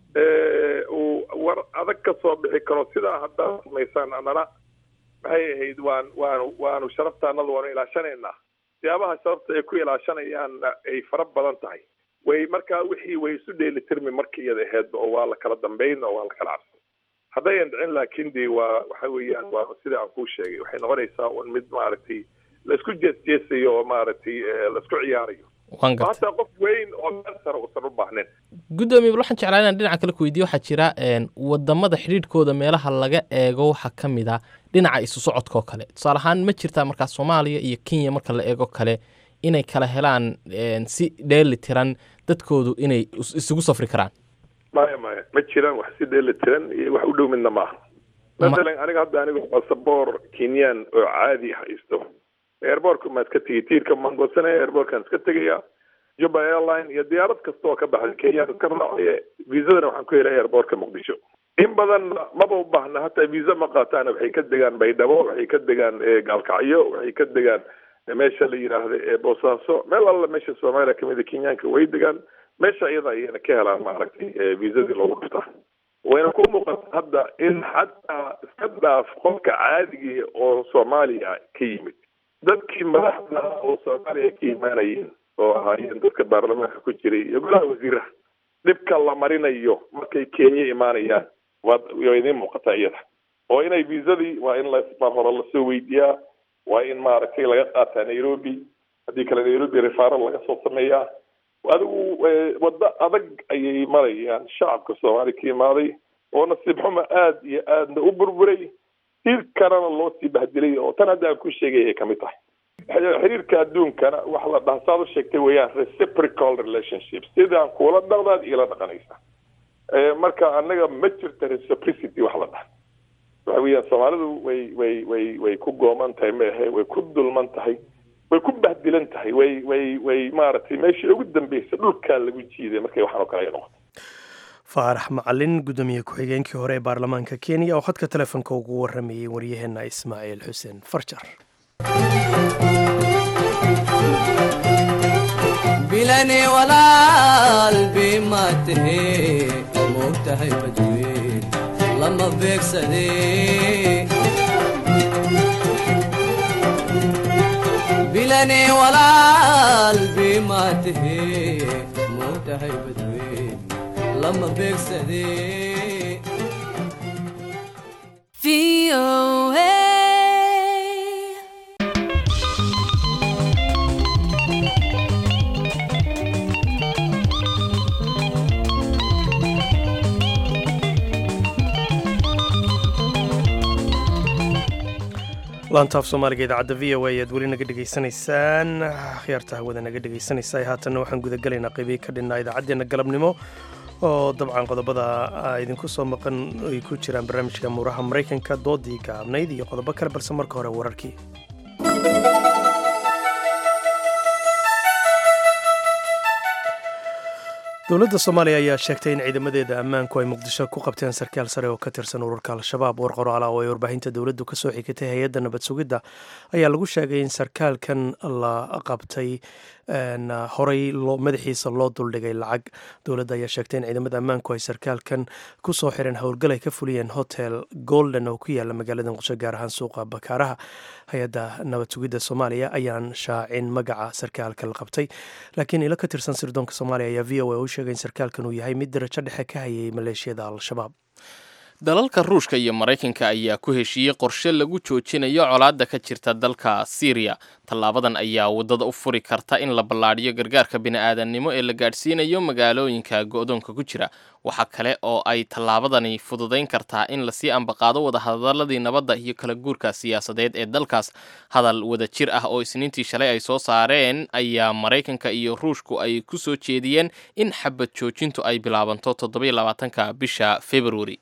war adag ka soo bixi karo sidaa hadda samaysan anana maxay ahayd waanu sharaftaanada waanu ilaashanaynaa siyaabaha sharafta ay ku ilaashanayaan ay fara badan tahay way markaa wixii way isu dheelitirmi markii iyada ahayd oo waa la kala dambayn oo waa la kala cabsan haddayan dhicin laakiin dee waxa weeyaan waa sida aan kuu sheegay waxay noqonaysaa un mid maaragtay la isku jeesjeesayo oo maaragtay la isku ciyaarayo hataa qof weyn oo meel sare uusan u baahnayn gudoomiye waxaan jeclaa inaan dhinaca kale ku weydiiyo waxaa jira wadamada xidhiidhkooda meelaha laga eego waxaa ka mid ah dhinaca isu socodka oo kale tusaale ahaan ma jirtaa markaa Soomaaliya iyo Kenya marka la eego kale inay kala helaan si dheeli tiran dadkoodu inay isugu safri karaan ma jiraan wax si dheeli tiran iyo wax u dhow midna maaha مثلا aniga hadda anigu passport Kenyan oo caadi haysto airportka ma iska tiirka mangosana airportkan iska tagaya Juba Airline iyo diyaarad kasta oo ka baxay Kenya ka raacay viisada waxaan ku helay airportka Muqdisho in badan ma u baahna hatta viisa ma qaataan waxay ka degaan Baydhabo waxay ka degaan Gaalkacyo waxay ka degaan meesha la yiraahdo Boosaaso meel alla meesha Soomaaliya kamid Kenyanka way degaan meesha iyada ayana ka helaan maaragtay viisadii loogu qabtaa wayna ku muuqata hadda in xataa iska dhaaf qofka caadiga oo Soomaaliya ka yimid dadkii madaxda oo Soomaaliya ka yimaanayeen oo ahaayeen dadka baarlamaanka ku jiray iyo golaha wasiiraha dhibka la marinayo markay Kenya imaanayaan waa idin muuqata iyada oo inay viisadii waa in la hore la soo weydiiyaa waa in maaragtay laga qaataa Nairobi haddii kale Nairobi referral laga soo sameeyaa adigu wada adag ayay marayaan shacabka Soomaaliya ka imaaday oo nasiib xumo aad iyo aad u burburay tir karana loo sii bahdilay oo tan hadda ku sheegay ka mid tahay xiriirka adduunkana wax la dhahasaado sheegtay weeyaan reciprocal relationship sidaan kula dhaqdaad ila dhaqanaysa marka anaga ma jirto reciprocity wax la dhaha waxa weeyaan Soomaalidu way ku gooman tahay way ku dulman tahay way ku bahdilan tahay way maaragtay meeshii ugu dambeysay dhulka lagu jiiday markay waxaan oo kale noqoto faarax macalin gudoomiye ku-xigeenkii hore ee baarlamaanka Kenya oo khadka telefoonka ugu waramayay waryaheena Ismaaciil Xuseen Farjar bilani walaal bimathe moogtahay badweyn lama beegsadee bilani walaal bimathe moogtahay badweyn lama beegsadee laantaaf soomaaliga idaacadda v o a ayaad weli naga dhegaysanaysaan khiyaarta hawada naga dhegaysanaysa haatanna waxaan gudagelaynaa qeybii ka dhinnaa idaacaddeenna galabnimo oo dabcan qodobada idinku soo maqan ay ku jiraan barnaamijka muuraha maraykanka doodii gaabnayd iyo qodobo kale balse marka hore wararkii dowladda soomaaliya ayaa sheegtay in ciidamadeeda ammaanku ay muqdisho ku qabteen sarkaal sare oo ka tirsan ururka al-shabaab war qoraala oo ay warbaahinta dowladdu ka soo xigtay hay-adda nabad sugidda ayaa lagu sheegay in sarkaalkan la qabtay horey madaxiisa loo duldhigay lacag dowladda ayaa sheegtay in ciidamada ammaanku ay sarkaalkan ku soo xireen howlgal ay ka fuliyeen hotel golden oo ku yaala magaalada muqdisho gaar ahaan suuqa bakaaraha hay-adda nabad sugidda soomaaliya ayaan shaacin magaca sarkaalka la qabtay laakiin ilo ka tirsan sirdoonka soomaaliya ayaa v o a u sheegay in sarkaalkan uu yahay mid darajo dhexe ka hayay maleeshiyada al-shabaab dalalka ruushka iyo maraykanka ayaa ku heshiiyey qorshe lagu joojinayo colaadda ka jirta dalka siiriya tallaabadan ayaa waddada u furi karta in la ballaadhiyo gargaarka bini'aadannimo ee la gaadhsiinayo magaalooyinka go'doonka ku jira waxa kale oo ay tallaabadani fududayn kartaa in lasii ambaqaado wadahadaladii nabadda iyo kala guurka siyaasadeed ee dalkaas hadal wada jir ah oo isniintii shalay ay soo saareen ayaa maraykanka iyo ruushku ay ku soo jeediyeen in xabad joojintu ay bilaabanto 27 bisha februari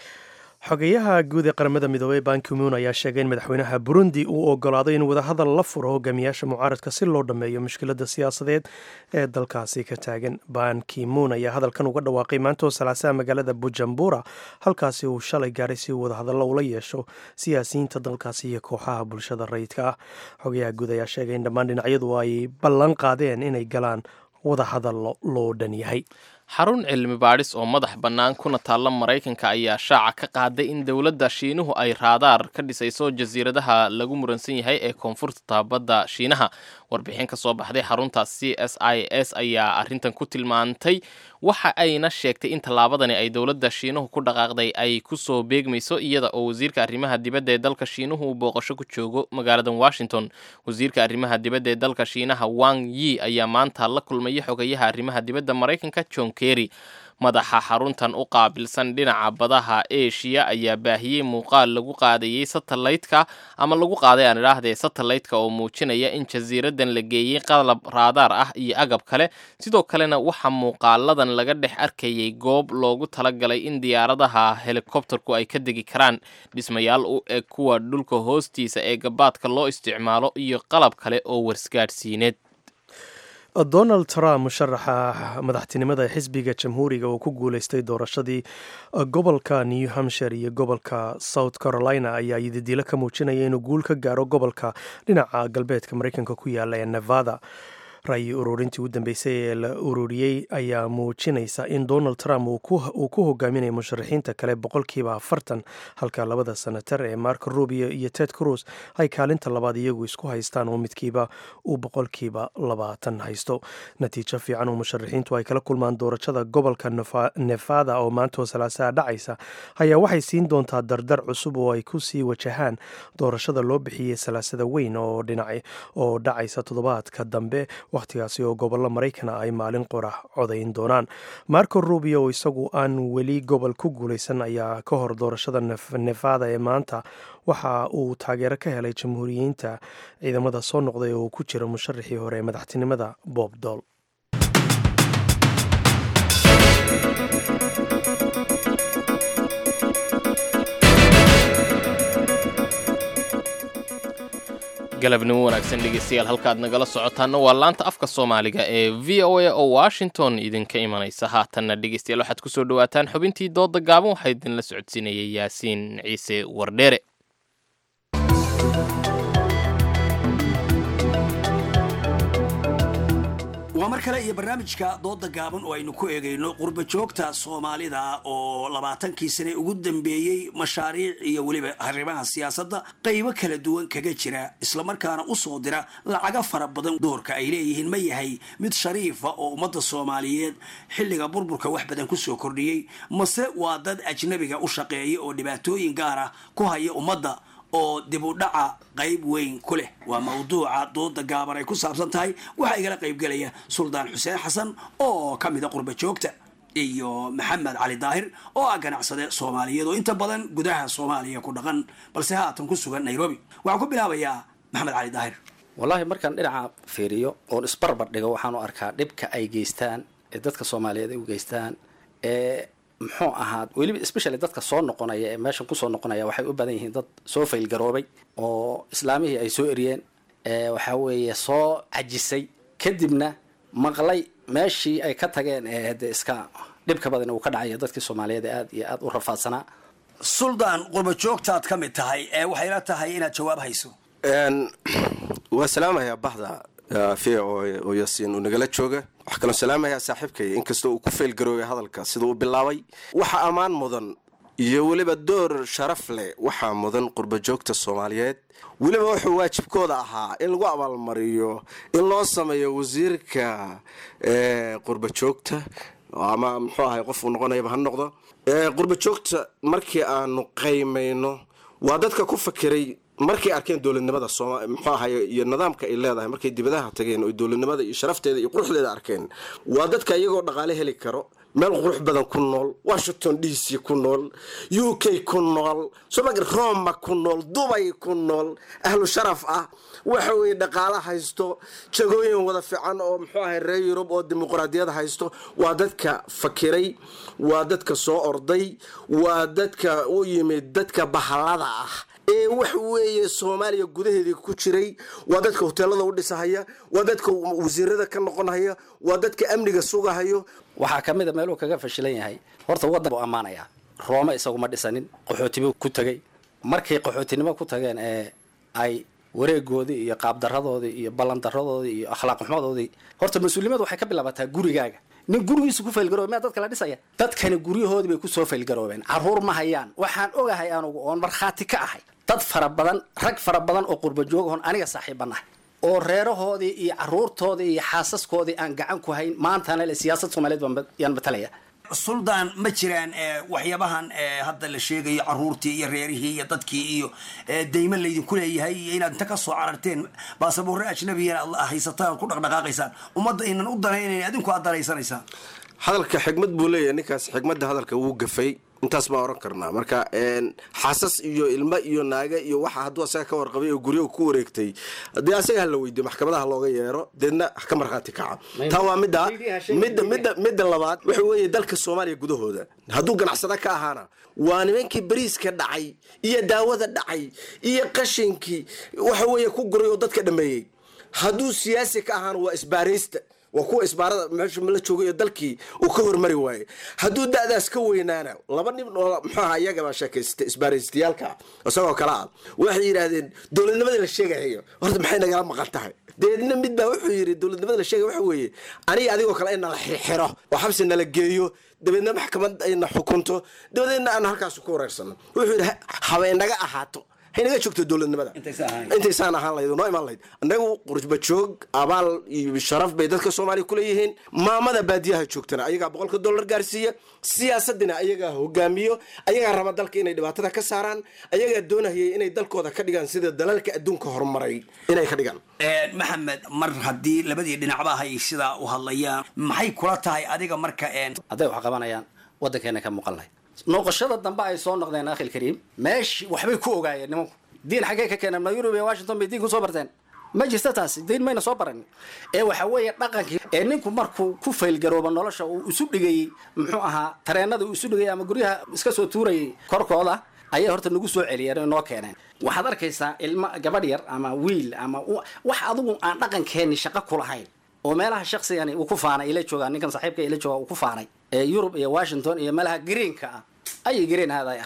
xogeyaha guud ee qaramada midoobey ban ki-moon ayaa sheegay in madaxweynaha burundi uu ogolaaday in wadahadal la furo hogaamiyaasha mucaaradka si loo dhammeeyo mushkilada siyaasadeed ee dalkaasi ka taagan ban ki-moon ayaa hadalkan uga dhawaaqay maantoo salaasaha magaalada bujumbura halkaasi uu shalay gaaray si uu wadahadallo ula yeesho siyaasiyiinta dalkaasi iyo kooxaha bulshada rayidka ah xogeyaha guud ayaa sheegay in dhammaan dhinacyadu ay ballan qaadeen inay galaan wadahadallo loo dhan yahay xarun cilmi baadhis oo madax bannaan kuna taalla maraykanka ayaa shaaca ka qaaday in dowladda shiinuhu ay raadaar ka dhisayso jasiiradaha lagu muransan yahay ee koonfurta badda shiinaha warbixin ka soo baxday xarunta c s i s ayaa arrintan ku tilmaantay waxa ayna sheegtay in tallaabadani ay dowladda shiinuhu ku dhaqaaqday ay ku soo beegmayso iyada oo wasiirka arrimaha dibadda ee dalka shiinuhu uu booqasho ku joogo magaalada washington wasiirka arrimaha dibadda ee dalka shiinaha wang yi ayaa maanta la kulmaya xogayaha arrimaha dibadda maraykanka john kerry madaxa xaruntan u qaabilsan dhinaca badaha eshiya ayaa baahiyey muuqaal lagu qaadayey satellaytka ama lagu qaaday aan idhaahdee satellaytka oo muujinaya in jasiiradan la geeyey qalab raadaar ah iyo agab kale sidoo kalena waxaa muuqaaladan laga dhex arkayay goob loogu talagalay in diyaaradaha helikobterku ay ka degi karaan dhismayaal u eg kuwa dhulka hoostiisa ee gabaadka loo isticmaalo iyo qalab kale oo warsgaadhsiineed donald trump musharaxa madaxtinimada ee xisbiga jamhuuriga oo ku guuleystay doorashadii gobolka new hampshire iyo gobolka south carolina ayaa yididilo ka muujinaya inuu guul ka gaaro gobolka dhinaca galbeedka maraykanka ku yaala ee nevada ra'yi ururintii u dambeysay ee la ururiyey ayaa muujinaysa in donald trump uu ku hogaaminayo musharaxiinta kale 40% halka labada senatar ee marco rubio iyo ted cruz ay kaalinta labaad iyagu isku haystaan oo midkiiba uu 20% haysto natiijo fiican oo musharaxiintu ay kala kulmaan doorashada gobolka nevada oo maantoo salaasaha dhacaysa ayaa waxay siin doontaa dardar cusub oo ay ku sii wajahaan doorashada loo bixiyey salaasada weyn oo dhacaysa toddobaadka dambe wakhtigaasi oo gobollo maraykana ay maalin qorax codayn doonaan marco rubio oo isagu aan weli gobol ku guulaysan ayaa ka hor doorashada nevada ee maanta waxa uu taageero ka helay jamhuuriyiinta ciidamada soo noqday oo ku jira musharaxii hore ee madaxtinimada bob dol galabnimo wanaagsan dhegeystayaal halkaad nagala socotaana waa laanta afka soomaaliga ee v o a oo washington idinka imanaysa haatanna dhegeystayaal waxaad kusoo dhawaataan xubintii dooda gaaban waxaa idinla socodsiinayay yaasiin ciise wardheere waa waa mar kale iyo barnaamijka dooda gaaban oo aynu ku eegayno qurba joogta soomaalida oo 20kii sane ugu dambeeyey mashaariic iyo weliba arrimaha siyaasadda qaybo kala duwan kaga jira islamarkaana u soo dira lacaga fara badan. doorka ay leeyihiin ma yahay mid shariifa oo ummadda soomaaliyeed xilliga burburka wax badan ku soo kordhiyey, mase waa dad ajnabiga u shaqeeya oo dhibaatooyin gaar ah ku haya ummadda oo dib u dhaca qayb weyn ku leh? waa mawduuca dooda gaaban ay ku saabsan tahay. waxaa igala qaybgelaya suldaan xuseen xasan oo ka mid a qurba joogta iyo maxamed cali daahir oo ah ganacsade soomaaliyeed oo inta badan gudaha soomaaliya ku dhaqan balse haatan ku sugan nairobi. waxaan ku bilaabayaa maxamed cali daahir. wallaahi markaan dhinaca fiiriyo oon isbarbar dhigo waxaan u arkaa dhibka ay geystaan ee dadka soomaaliyeed ay u geystaan muxuu ahaa weliba especially dadka soo noqonaya ee meeshan kusoo noqonaya waxay u badan yihiin dad soo faylgaroobay oo islaamihii ay soo eriyeen waxaa weeye soo cajisay kadibna maqlay meeshii ay ka tageen de iska dhibka badan uu ka dhacaya dadkii soomaaliyeed aad iyo aad u rafaadsanaa. suldaan qurba joogtaad ka mid tahay waxay la tahay inaad jawaab hayso. waa salaamayaa bahda fiic oo yaasiin uu nagala jooga. waxaa kaloo salaamayaa saaxiibkay inkastoo uu ku faylgaroobay hadalka sida uu bilaabay. waxa ammaan mudan iyo weliba door sharaf leh waxaa mudan qurba joogta soomaaliyeed. weliba wuxuu waajibkooda ahaa in lagu abaalmariyo in loo sameeyo wasiirka qurba joogta ama muxuu ahay qof uu noqonayaba ha noqdo. qurba joogta markii aanu qaymayno waa dadka ku fakiray markay arkeen dowladnimada muxuu ahay iyo nidaamka ay leedahay markay dibadaha tageen oo dowladnimada iyo sharafteeda iyo quruxdeeda arkeen. waa dadka iyagoo dhaqaale heli karo, meel qurux badan ku nool, Washington DC ku nool, UK ku nool, Roma ku nool, Dubai ku nool, ahlu sharaf ah, waxa weeye dhaqaale haysto, jagooyin wada fiican oo muxuu ahay reer Yurub oo dimuqraadiyad haysto. waa dadka fakiray, waa dadka soo orday, waa dadka u yimid dadka bahalada ah wax weeye Soomaaliya gudaheedii ku jiray. waa dadka hoteelada u dhisahaya, waa dadka wasiirada ka noqonaya, waa dadka amniga sugahayo. waxaa ka mid a meeluu kaga fashilan yahay horta waddan buu ammaanayaa. Rooma isagu ma dhisanin, qaxootibu ku tagay. markay qaxootinimo ku tageen ay wareegoodii iyo qaabdaradoodii iyo ballandaradoodii iyo akhlaaq xumadoodii horta mas-uuliyadu waxay ka bilaabataa gurigaaga. nin gurigiisu ku faylgaroobay ma dadka la dhisaya. dadkani guryahoodii bay ku soo faylgaroobeen, caruur ma hayaan. waxaan ogahay anugu oon markhaati ka ahay dad fara badan, rag fara badan oo qurba joogahon aniga saaxiibanahay oo reerahoodii iyo caruurtoodii iyo xaasaskoodii aan gacan ku hayn. maantana le siyaasad Soomaaliyeed yaan matalaya. suldaan ma jiraan waxyaabahan hadda la sheegayo caruurtii iyo reerihii iyo dadkii iyo deymo laydinku leeyahay iyo inaad inta ka soo cararteen baasaboorre ajnabiyana haysataan ku dhaqdhaqaaqaysaan ummadda aynan u danaynayn adinku aad danaysanaysaan? hadalka xigmad buu leeyahay ninkaas. xigmadda hadalka wuu gafay, intaas baa oran karnaa. marka xaasas iyo ilmo iyo naaga iyo waxa hadduu asaga ka warqabay oo guryo ku wareegtay haddii asaga la weydiyo maxkamadaha looga yeero deedna ka markhaati kaca. taa waa midda labaad waxa weeye dalka Soomaaliya gudahooda hadduu ganacsada ka ahaana waa nimankii bariiska dhacay iyo daawada dhacay iyo qashinkii waxa weeye ku guray oo dadka dhameeyey. hadduu siyaasi ka ahaana waa isbaaraysta, waa kuwa isbaarada meesha la joogo iyo dalkii uu ka hormari waaye. hadduu da'daas ka weynaana laba nin oo muxuu ahaa iyaga baa sheekaysta isbaaraystayaalka isagoo kala ah waxay yiraahdeen dowladnimada la sheegayo horta maxay nagala maqan tahay. deedna mid baa wuxuu yiri dowladnimada la sheegay waxa weeye aniga adigoo kale in la xiro oo xabsi nala geeyo dabeedna maxkamad ayna xukunto dabeedna aan halkaas ku wareersano. wuxuu yiri haweenaga ahaato haynaga joogto dowladnimada intaysaan ahaan lahayd noo imaan lahayd. annagu qurba joog abaal iyo sharaf bay dadka Soomaaliya ku leeyihiin. maamada baadiyaha joogtana ayagaa $100 gaarsiiya, siyaasadina ayagaa hogaamiyo, ayagaa raba dalka inay dhibaatada ka saaraan, ayagaa doonayay inay dalkooda ka dhigaan sida dalalka adduunka horumaray inay ka dhigaan. maxamed mar haddii labadii dhinacba hay sidaa u hadlayaan maxay kula tahay adiga marka hadday wax qabanayaan waddankeena ka muuqan lahayd? noqoshada dambe ay soo noqdeen akhil kariim meeshii waxbay ku ogaayeen nimanku. diin xaggee ka keeneen ma Yurub iyo Washington bay diin ku soo barteen? ma jirta taasi, diin mayna soo baran. waxa weeye dhaqankii ninku markuu ku faylgarooba nolosha uu isu dhigay muxuu ahaa tareenada uu isu dhigay ama guryaha iska soo tuurayay korkooda ayay horta nagu soo celiyeen oo noo keeneen. waxaad arkaysaa ilma gabadh yar ama wiil ama wax adigu aan dhaqankeeni shaqo ku lahayn oo meelaha shakhsigan uu ku faanay ila jooga ninkan saaxiibka ila jooga uu ku faanay Yurub iyo Washington iyo meelaha greenka ah ay green hada ya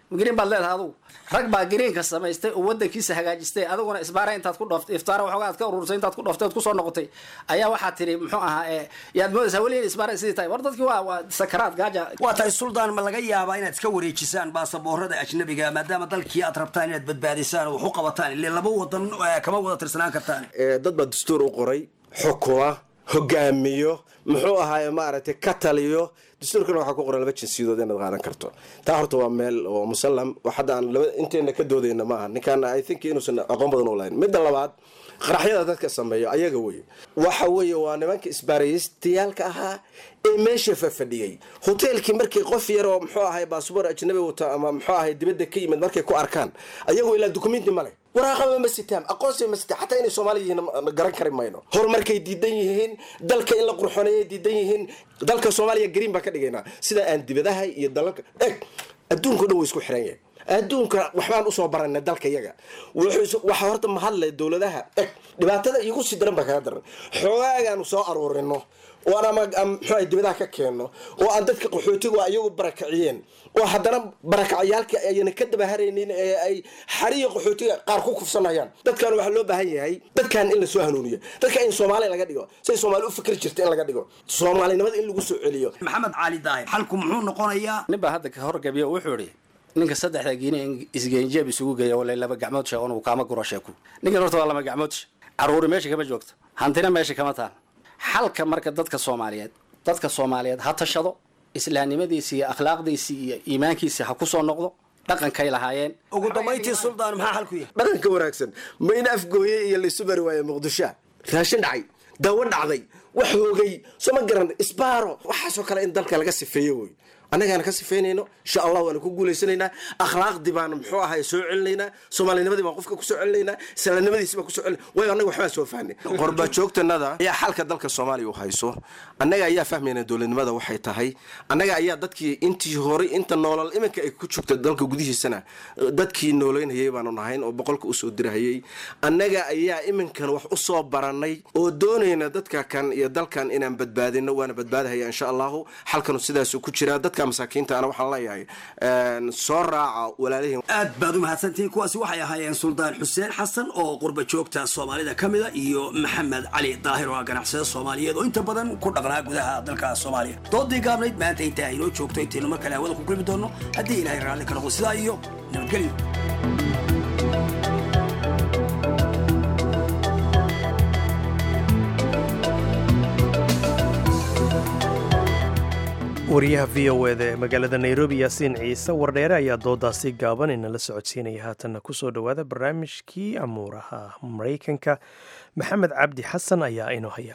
green baad leedahay adugu rag baa greenka samaystay oo wadankiisa hagaajistay adiguna isbaara intaad ku dhooftay iftaara waxoogaa aad ka urursay intaad ku dhooftay kusoo noqotay ayaa waxaa tiri muxuu ahaa yaad moodaysaa weli isbaara sidii tahay war dadkii waa sakaraad gaaja waa tahay suldaan ma laga yaabaa inaad iska wareejisaan baasaboorada ajnabiga maadaama dalkii aad rabtaan inaad badbaadisaan oo wax u qabataan ilaa laba wadan kama wada tirsanaan kartaan dad baa dastuur u qoray xukuma hogaamiyo muxuu ahaay maaragtay ka taliyo dastuurkana waxaa ku qoran laba jinsiyadood inaad qaadan karto taa horta waa meel oo musallam hadda aan inteena ka doodayna maaha ninkaan I think inuusan aqoon badan u lahayn midda labaad qaraxyada dadka sameeyo ayaga weeye waxa weeye waa nimanka isbaaraystayaalka ahaa ee meesha fadhiyay hoteelkii markii qof yar oo muxuu ahaay baasboor ajnabi wata ama muxuu ahaay dibadda ka yimid markay ku arkaan ayagu ilaa dukumenti male waraaqaba ma sitaan aqoonsi ma sitaan xataa inay Soomaali yihiin garan kari mayno horumarkay diidan yihiin dalka in la qurxoneeyo diidan yihiin dalka Soomaaliya green ba ka dhigaynaa sida aan dibadaha iyo dalalka adduunka dhan way isku xiran yahay adduunka waxbaan u soo baranay dalka yaga waxa horta ma hadlay dawladaha dhibaatada igu si daran ba ka daran xoogaan soo aruurino oo aan maxay dibadaha ka keeno oo aan dadka qaxootiga ayagu barakaciyeen oo haddana barakacayaalka ayna ka dabaharaynin ee ay xariiq qaxootiga qaar ku kufsanayaan dadkan waxa loo baahan yahay dadkan in la soo hanuuniyo dadka in Soomaali laga dhigo say Soomaali u fikir jirtay in laga dhigo Soomaalinimada in lagu soo celiyo maxamed cali daahir halku muxuu noqonayaa ninba hadda ka horgabiyo wuxuu yiri ninka saddexda Guinea isgeenjeeb isugu geeyo wala laba gacmood sheegon uu kaama guro sheeku ninka horta waa laba gacmood caruur meesha kama joogto hantina meesha kama taan xalka marka dadka Soomaaliyeed ha tashado islaamnimadiisa iyo akhlaaqdiisa iyo iimaankiisa ha ku soo noqdo dhaqankay lahaayeen ugu dambeyntii suldaan maxaa xalku yahay dhaqanka wanaagsan ma in afgooyay iyo la isu bari waayo Muqdisho raashin dhacay dawo dhacday wax hoogay soma garan isbaaro waxa soo kale in dalka laga sifeeyo way anagana ka sifeynayno insha Allah waan ku guuleysanayna akhlaaqdi baan muxuu ahay soo celinayna Soomaalinimadii baan qofka ku soo celinayna islaamnimadiisa baan ku soo celinayna way anaga waxba soo fahnay qorba joogtanada ayaa xalka dalka Soomaaliya u hayso anaga ayaa fahmayna dawladnimada waxay tahay anaga ayaa dadkii intii hore inta nolol iminka ay ku joogta dalka gudihiisana dadkii nooleynayay baan nahayn oo boqolka u soo dirahayay anaga ayaa iminkan wax u soo baranay oo doonayna dadka kan iyo dalkan inaan badbaadino waana badbaadahaya insha Allah xalkan sidaas ku jira masaakiinta ana waxaan leeyahay soo raaca walaalihiin aad baad u mahadsantihiin kuwaasi waxay ahaayeen suldaan xuseen xasan oo qurba joogta Soomaalida kamida iyo maxamed cali daahir oo ganacsade Soomaaliyeed oo inta badan ku dhaqnaa gudaha dalka Soomaaliya doodii gaabnayd maanta inta ay noo joogto inta mar kale wada ku kulmi doono haddii Ilaahay raali ka noqdo sidaa iyo nabadgelyo wariyaha VOAda ee magaalada Nairobi Yaasiin Ciise wardheere ayaa doodaasi gaaban inala socodsiinaya haatanna ku soo dhowaada barnaamijkii amuuraha Mareykanka Maxamed Cabdi Xasan ayaa inoo haya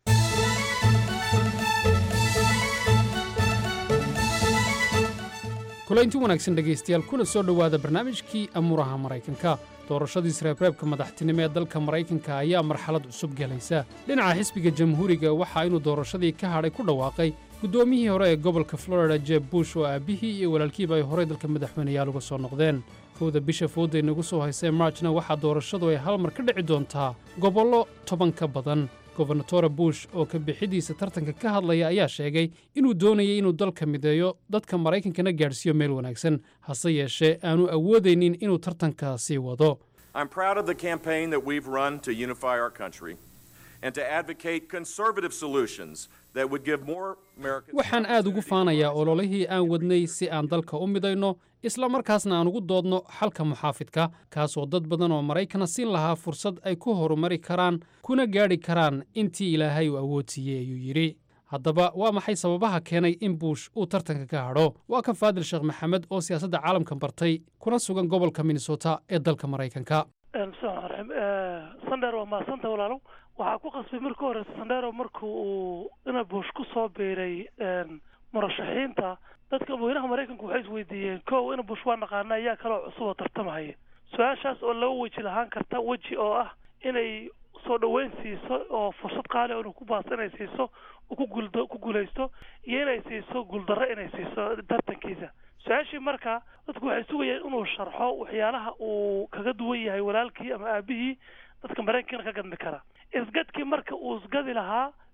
kulanti wanaagsan dhegaystayaal kuna soo dhowaada barnaamijkii amuuraha Mareykanka doorashadii reebreebka madaxtinimo ee dalka Mareykanka ayaa marxalad cusub galaysa dhinaca xisbiga jamhuuriga waxa inuu doorashadii ka hadhay ku dhawaaqay guddoomiyihii hore ee gobolka Florida Jeb Bush oo aabihii iyo walaalkiiba ay horey dalka madaxweynayaal uga soo noqdeen kowda bisha fooday nagu soo haysay Marchna waxaa doorashadu ay hal mar ka dhici doontaa gobollo 10 ka badan gobernatora Bush oo ka bixidiisa tartanka ka hadlaya ayaa sheegay inuu doonayay inuu dalka mideeyo dadka Mareykankana gaarsiiyo meel wanaagsan hase yeeshee aanu awoodaynin inuu tartanka sii wado I'm proud of the campaign that we've run to unify our country and to advocate conservative solutions that would give more Americans waxaan aad ugu faanayaa ololihii aan wadnay si aan dalka u midayno isla markaasna aan ugu doodno xalka muxaafidka kaasoo dad badan oo Maraykana siin lahaa fursad ay ku horumari karaan kuna gaadhi karaan intii Ilaahay uu awoodsiiyey ayuu yidhi haddaba waa maxay sababaha keenay in Bush uu tartanka ka hadho waa kan Faadil Sheekh Maxamed oo siyaasadda caalamka bartay kuna sugan gobolka Minnesota ee dalka Mareykanka Sandero ma santa walaalo waxa ku qasbay markii hore Sandero markuu uu ina Bush ku soo beeray murashaxiinta dadka madaxweynaha Mareykanku waxay isweydiiyeen koow ina Bush waa naqaana ayaa kala cusub tartamaya su'aashaas oo laba waji lahaan karta waji oo ah inay soo dhaweyn siiso oo fursad qaali ah oo ku baasanay siiso ku guuleysto iyo inay siiso guuldarro inay siiso tartankiisa su'aashii marka dadku waxay sugayeen inuu sharxo waxyaalaha uu kaga duwan yahay walaalkii ama aabihii dadka Mareykanka ka gadmi kara isgadkii marka uu isgadi lahaa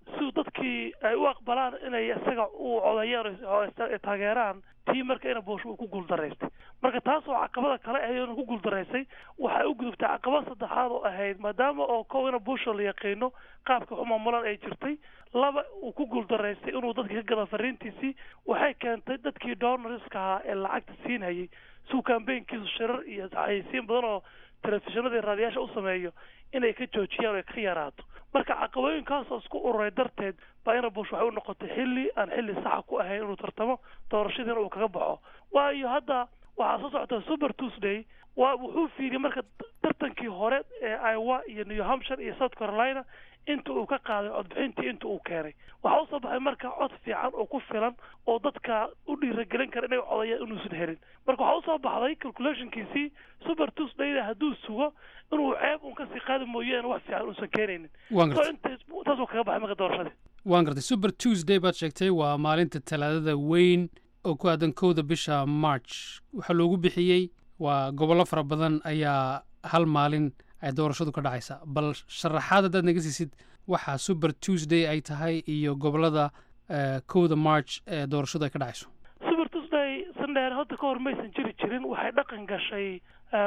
si dadkii ay u aqbalaan inay isaga u codayaan oo taageeraan tii marka ina bush uu ku guuldaraystay marka taas oo caqabada kale ayayna ku guuldaraysay waxay u gudubtay caqabad saddexaad oo ahayd maadaama oo kow ina bush la yaqiino qaabka xumaamulan ay jirtay laba uu ku guuldaraystay inuu dadka ka gada fariintiisii waxay keentay dadkii donorska ahaa ee lacagta siinhayay suu kambeynkiisu shirar iyo xayeysiin badan oo telefishinada raadiyaasha u sameeyo inay ka joojiyaan oo ka yaraato marka caqabooyinkaasoo isku ururay darteed baa ina bush waxay u noqotay xilli aan xilli saxa ku ahayn inuu tartamo doorashadiina uu kaga baxo waayo hadda waxaa soo socota super tuesday wuxuu fiiriyey marka tartankii hore ee Iowa iyo New Hampshire iyo South Carolina inta uu ka qaaday codbixintii inta uu keenay waxa uu soo baxay marka cod fiican oo ku filan oo dadka u dhiirigelin kara inay codayaan inuusan helin marka waxa uu soo baxday calculationkiisii super tuesday hadduu sugo inuu ceeb un kasii qaadi mooyeen wax fiican uusan keenaynin taas uu kaga baxay marka doorashadii waan gartay super tuesday baad sheegtay waa maalinta talaadada weyn oo ku aadan 1 bisha march waxaa loogu bixiyey waa gobollo fara badan ayaa hal maalin ay doorashadu ka dhacaysa bal sharaxaad haddaad naga siisid waxa super tuesday ay tahay iyo gobollada 1 march ee doorashadu ay ka dhacayso super tuesday sandheer hadda ka hor maysan jiri jirin waxay dhaqan gashay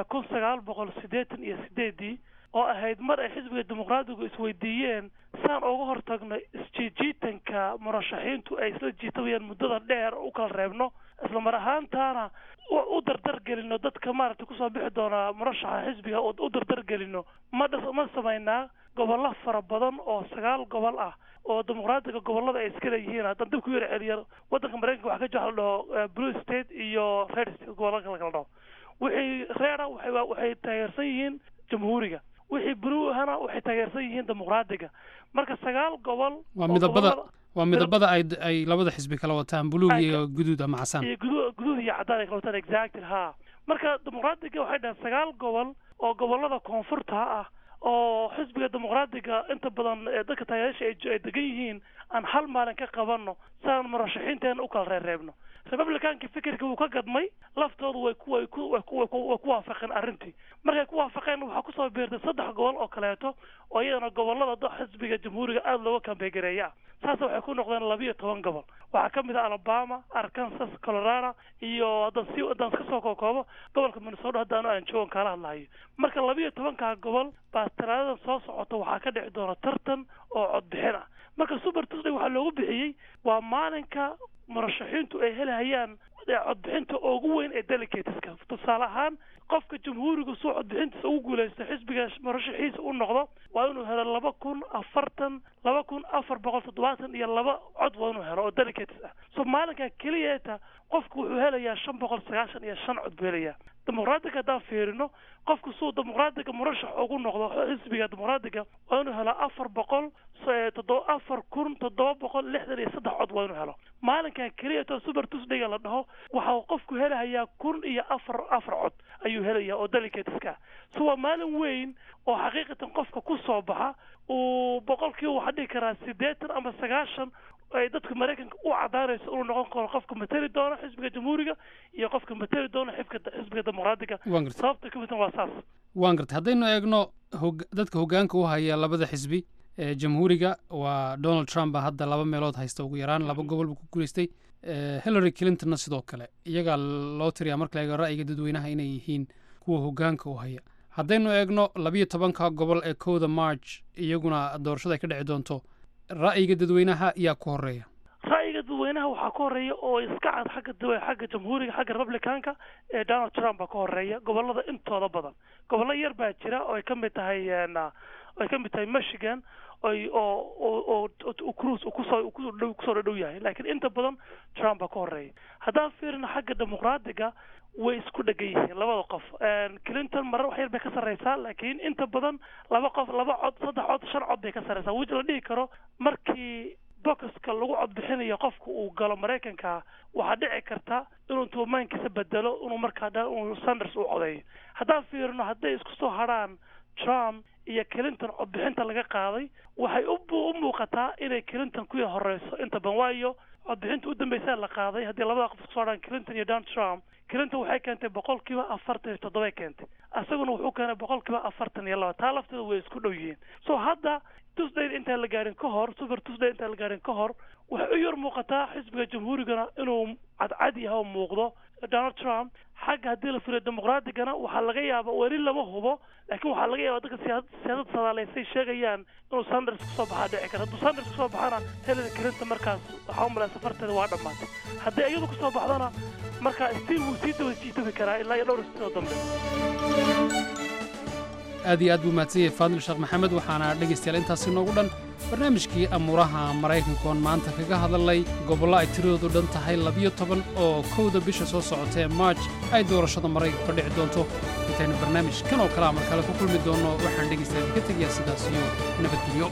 1988 oo ahayd mar ay xisbiga dimuqraadigu isweydiiyeen saan uga hortagno isjiijiitanka murashaxiintu ay isla jiitabayaan muddada dheer u kala reebno isla mar ahaantaana u dardargelino dadka maaragtay kusoo bixi doona murashaxa xisbiga u dardargelino ma samaynaa gobollo fara badan oo 9 gobol ah oo dimuqraadiga gobollada ay iska leeyihiin haddaan dib ku yara celiya waddanka maraykanka waxaa ka jira la dhaho blue state iyo red state gobollo kala dhaho wixii reera waxay taageersan yihiin jamhuuriga wixii blue ahana waxay taageersan yihiin dimuqraadiga marka 9 gobol waa midabada ay labada xisbi kala wataan buluug iyo guduud ama casaan iyo guduud iyo cadaan ay kala wataan exactly ha marka dimuqraadiga waxay dhahaan 9 gobol oo gobollada koonfurta ah oo xisbiga dimuqraadiga inta badan dadka taageerayaasha ay degan yihiin aan hal maalin ka qabanno saan murashaxiinteena u kala reebno republicanka fikirka wuu ka gadmay laftoodu way ku waafaqeen arrintii markay ku waafaqeen waxaa kusoo biirtay 3 gobol oo kaleeto oo iyadana gobollada xisbiga jamhuuriga aada looga kambeegareeya saas waxay ku noqdeen 12 gobol waxaa ka mid ah Alabama, Arkansas, Colorado iyo haddaan ka soo koobo gobolka Minnesota hadda aan joogan kala hadlayo marka 12 gobol baa talaadada soo socota waxaa ka dhici doona tartan oo codbixin ah marka super tuesday waxaa loogu bixiyey waa maalinka murashaxiintu ay helayaan codbixinta ugu weyn ee delegateska tusaale ahaan qofka jamhuuriga soo codbixintiisa ugu guulaysta xisbiga murashaxiisa u noqdo waa inuu helo 2472 iyo 2 cod waa inuu helo oo delegates ah so maalinka keliyeeta qofku wuxuu helayaa 595 cod buu helayaa dimuqraadiga haddaan fiirino qofku suu dimuqraadiga murashax ugu noqdo xisbiga dimuqraadiga waa inuu helo 4,763 cod waa inuu helo maalinka keliyeeta super tuesday la dhaho waxa qofku helayaa 1,004 cod ayuu helayaa oo delegateska so waa maalin weyn oo xaqiiqatan qofka ku soo baxa uu boqolkiiba waxa dhihi karaa 80 ama 90 ay dadka Mareykanka u cadaanayso inuu noqon karo qofka matali doona xisbiga jamhuuriga iyo qofka matali doona xisbiga dimuqraadiga sababta ka mid waa saas waan gartay haddaynu eegno dadka hoggaanka u haya labada xisbi ee jamhuuriga waa Donald Trump hadda 2 meelood haysta ugu yaraan 2 gobol ku guuleystay Hillary Clinton sidoo kale iyaga loo tiriyaa marka laga ra'yiga dadweynaha inay yihiin kuwa hoggaanka u haya haddaynu eegno 12 gobol ee 1 March iyaguna doorashada ay ka dhici doonto ra'yiga dadweynaha yaa ku horeeya ra'yiga dadweynaha waxaa ka horeeya oo iska cad xagga jamhuuriga xagga republicanka ee Donald Trump ka horeeya gobollada intooda badan gobollo yar baa jira oo ay ka mid tahay Michigan oo Cruz kusoo dhow yahay laakiin inta badan Trump ka horeeya haddaan fiirino xagga dimuqraadiga way isku dhagan yihiin labada qof Clinton marar wax yar bay ka sareysaa laakiin inta badan 2 cod 3 cod 5 cod bay ka sareysaa wixii la dhihi karo markii boxka lagu codbixinayo qofka uu galo Mareykanka waxa dhici karta inuu tuumaankiisa bedelo inuu markaa Sanders u codeeyo haddaan fiirino hadday isku soo haraan Trump iyo Clinton codbixinta laga qaaday waxay u muuqataa inay Clinton ku horeyso inta badan waayo codbixinta u dambeysay la qaaday haddii labada qof soo haraan Clinton iyo Donald Trump Clinton waxay keentay 47% keentay asaguna wuxuu keenay 42% taa lafteedu way isku dhow yihiin so hadda tuesday intaan la gaarin ka hor super tuesday intaan la gaarin ka hor waxay u yar muuqataa xisbiga jamhuurigana inuu cadcad yahay oo muuqdo Donald Trump xagga haddii la fiiriyo dimuqraadigana waxaa laga yaabaa weli lama hubo laakiin waxaa laga yaabaa dadka siyaasad sadaaleysay sheegayaan inuu Sanders kusoo baxaa dhici kara hadduu Sanders kusoo baxana Hillary Clinton markaas waxaa u malaya safarteeda waa dhammaatay haddii iyadu kusoo baxdana markaa still wuu sii daba jiitabi karaa ilaa iyo dhowr sano dambe aad iyo aad buu mahadsan yahay faadil sheekh maxamed waxaana dhegaystayaal intaasi noogu dhan barnaamijkii amuuraha maraykanka oon maanta kaga hadalnay gobollo ay tiradoodu dhan tahay 12 oo kowda bisha soo socota ee march ay doorashada maraykanka dhici doonto intaynu barnaamij kan oo kale mar kale ku kulmi doonno waxaan dhegaystayaal ka tegayaa sidaas iyo nabadgelyo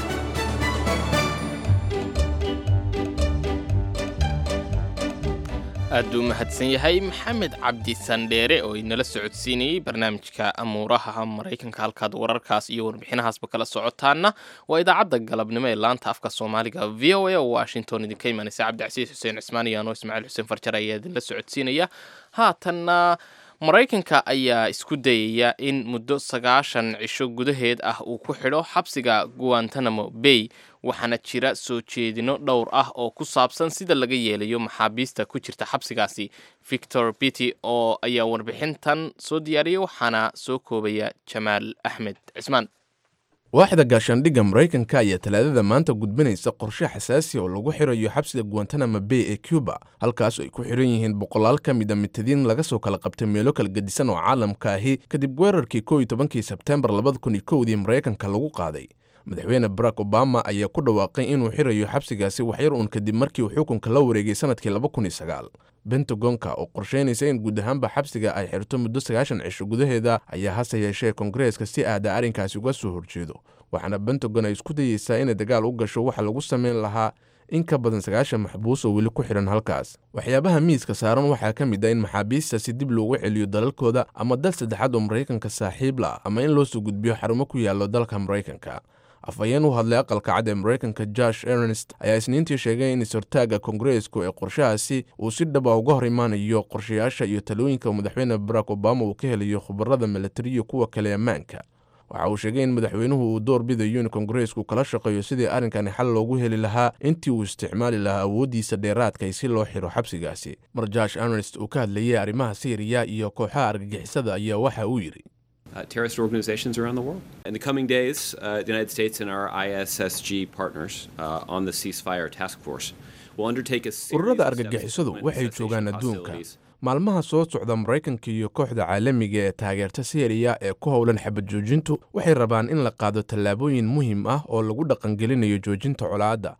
aad buu mahadsan yahay maxamed cabdi sandheere oo inala socodsiinayey barnaamijka amuuraha maraykanka halkaad wararkaas iyo warbixinahaasba kala socotaana waa idaacadda galabnimo ee laanta afka soomaaliga v o a oo washington idinka imanaysa cabdicasiis xuseen cismaan iyo anoo ismaaciil xuseen farjar ayaa idinla socodsiinaya haatanna maraykanka ayaa isku dayaya in muddo 90 cisho gudaheed ah uu ku xidho xabsiga Guantanamo Bay waxaana jira soo jeedino dhowr ah oo ku saabsan sida laga yeelayo maxaabiista ku jirta xabsigaasi Victor Pitti oo ayaa warbixintan soo diyaariyay waxaana soo koobaya Jamaal Axmed Cismaan waaxda gaashaandhigga Maraykanka ayaa talaadada maanta gudbinaysa qorshe xasaasi oo lagu xirayo xabsiga Guantanamo Bay ee Cuba halkaas ay ku xiran yihiin boqolaal ka mid ah mitadiin laga soo kala qabtay meelo kala gedisan oo caalamka ahi kadib weerarkii 11 Sebtembar 2001 Maraykanka lagu qaaday madaxweyne Barack Obama ayaa ku dhawaaqay inuu xirayo xabsigaasi waxyar uun kadib markii uu xukunka la wareegay sanadkii 2009 Pentagonka oo qorsheynaysa in guud ahaanba xabsiga ay xirto muddo 90 cisho gudaheeda ayaa hase yeeshee Kongareeska si aada arrinkaasi uga soo horjeedo waxaana Pentagon ay isku dayeysaa inay dagaal u gasho waxa lagu sameyn lahaa in ka badan 90 maxbuus oo weli ku xiran halkaas waxyaabaha miiska saaran waxaa ka mid ah in maxaabiista si dib loogu celiyo dalalkooda ama dal saddexaad oo Maraykanka saaxiib la ama in loo soo gudbiyo xarumo ku yaalo dalka Maraykanka afayeen u hadlay aqalka cad ee Maraykanka Josh Earnest ayaa isniintii sheegay in sortaaga Kongareesku ee qorshahaasi uu si dhab ah uga hor imaanayo qorshayaasha iyo talooyinka madaxweyne Barack Obama uu ka helayo khubarada militariga kuwa kale ammaanka waxa uu sheegay in madaxweynuhu uu door bidayo in Kongareesku kala shaqeeyo sidii arrinkan xal loogu heli lahaa intii uu isticmaali lahaa awoodiisa dheeraadka si loo xiro xabsigaasi mar Josh Earnest uu ka hadlayay arrimaha Syria iyo kooxaha argagixisada ayaa waxa uu yiri terrorist organizations around the world. In the coming days, the United States and our ISSG partners on the ceasefire task force will undertake a series ururada argagixisadu waxay joogaan adduunka maalmaha soo socda Maraykanka iyo kooxda caalamiga ee taageerta Syria ee ku howlan xabad joojintu waxay rabaan in la qaado tallaabooyin muhiim ah oo lagu dhaqan gelinayo joojinta colaadda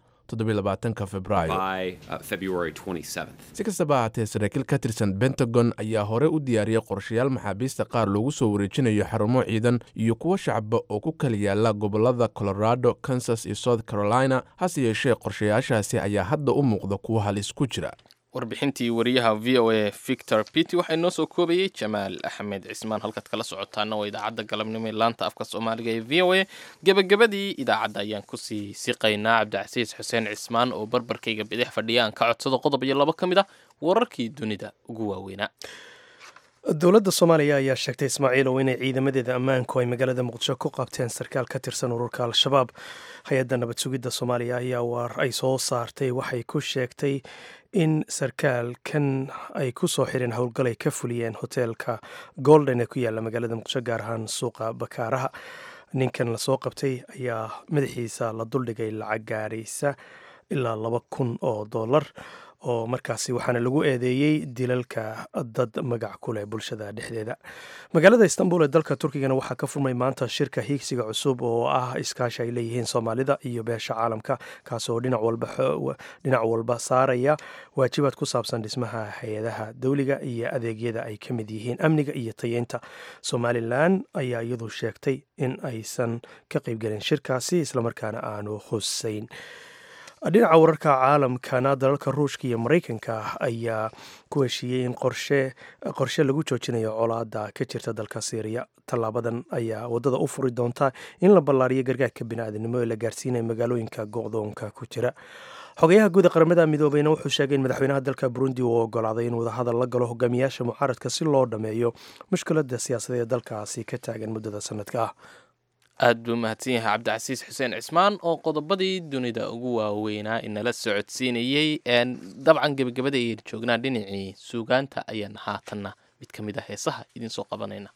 27 Febraayo February 27th. Si kastaba ahaatee saraakiil ka tirsan Pentagon ayaa hore u diyaariyay qorshayaal maxaabiista qaar loogu soo wareejinayo xarumo ciidan iyo kuwa shacab oo ku kala yaala gobolada Colorado, Kansas iyo South Carolina hase yeeshee qorshayaashaasi ayaa hadda u muuqda kuwa halis ku jira warbixintii wariyaha VOA Victor Pitti waxay noo soo koobayay Jamaal Axmed Cismaan halkaad kala socotaana waa idaacadda galabnimo ee laanta afka Soomaaliga ee VOA gabagabadii idaacadda ayaan ku sii siqaynaa Cabdicasiis Xuseen Cismaan oo barbarkayga bidix fadhiyaan ka codsado qodob iyo laba kamid ah wararkii dunida ugu waaweynaa dowladda Soomaaliya ayaa sheegtay Ismaaciilow inay ciidamadeeda ammaanku ay magaalada Muqdisho ku qabteen sarkaal ka tirsan ururka Al-Shabaab hay'adda nabad sugidda Soomaaliya ayaa war ay soo saartay waxay ku sheegtay in sarkaalkan ay ku soo xireen howlgal ay ka fuliyeen hoteelka Golden ee ku yaala magaalada Muqdisho gaar ahaan suuqa Bakaaraha ninkan la soo qabtay ayaa madaxiisa la duldhigay lacag gaaraysa ilaa $2,000 oo markaasi waxaana lagu eedeeyey dilalka dad magac ku leh bulshada dhexdeeda magaalada Istanbul ee dalka Turkigana waxaa ka furmay maanta shirka hiigsiga cusub oo ah iskaashi ay leeyihiin Soomaalida iyo beesha caalamka kaasoo dhinac walba saaraya waajibaad ku saabsan dhismaha hay'adaha dawliga iyo adeegyada ay ka mid yihiin amniga iyo tayeynta Somaliland ayaa iyadu sheegtay in aysan ka qaybgelin shirkaasi islamarkaana aanu husayn dhinaca wararka caalamkana dalalka Ruushka iyo Maraykanka ayaa ku heshiiyey in qorshe lagu joojinayo colaadda ka jirta dalka Syria tallaabadan ayaa wadada u furi doonta in la ballaariyo gargaarka bini'aadanimo ee la gaarsiinayo magaalooyinka go'doonka ku jira xogayaha guud ee qaramada midoobeyna wuxuu sheegay in madaxweynaha dalka Burundi uu ogolaaday in wadahadal la galo hogaamiyaasha mucaaradka si loo dhameeyo mushkiladda siyaasadeed ee dalkaasi ka taagan muddada sanadka ah aad buu mahadsan yahay cabdicasiis xuseen cismaan oo qodobadii dunida ugu waaweynaa inala socodsiinayey dabcan gebagabada ayaynu joognaa dhinacii suugaanta ayaan haatanna mid ka mid ah heesaha idiin soo qabanayna.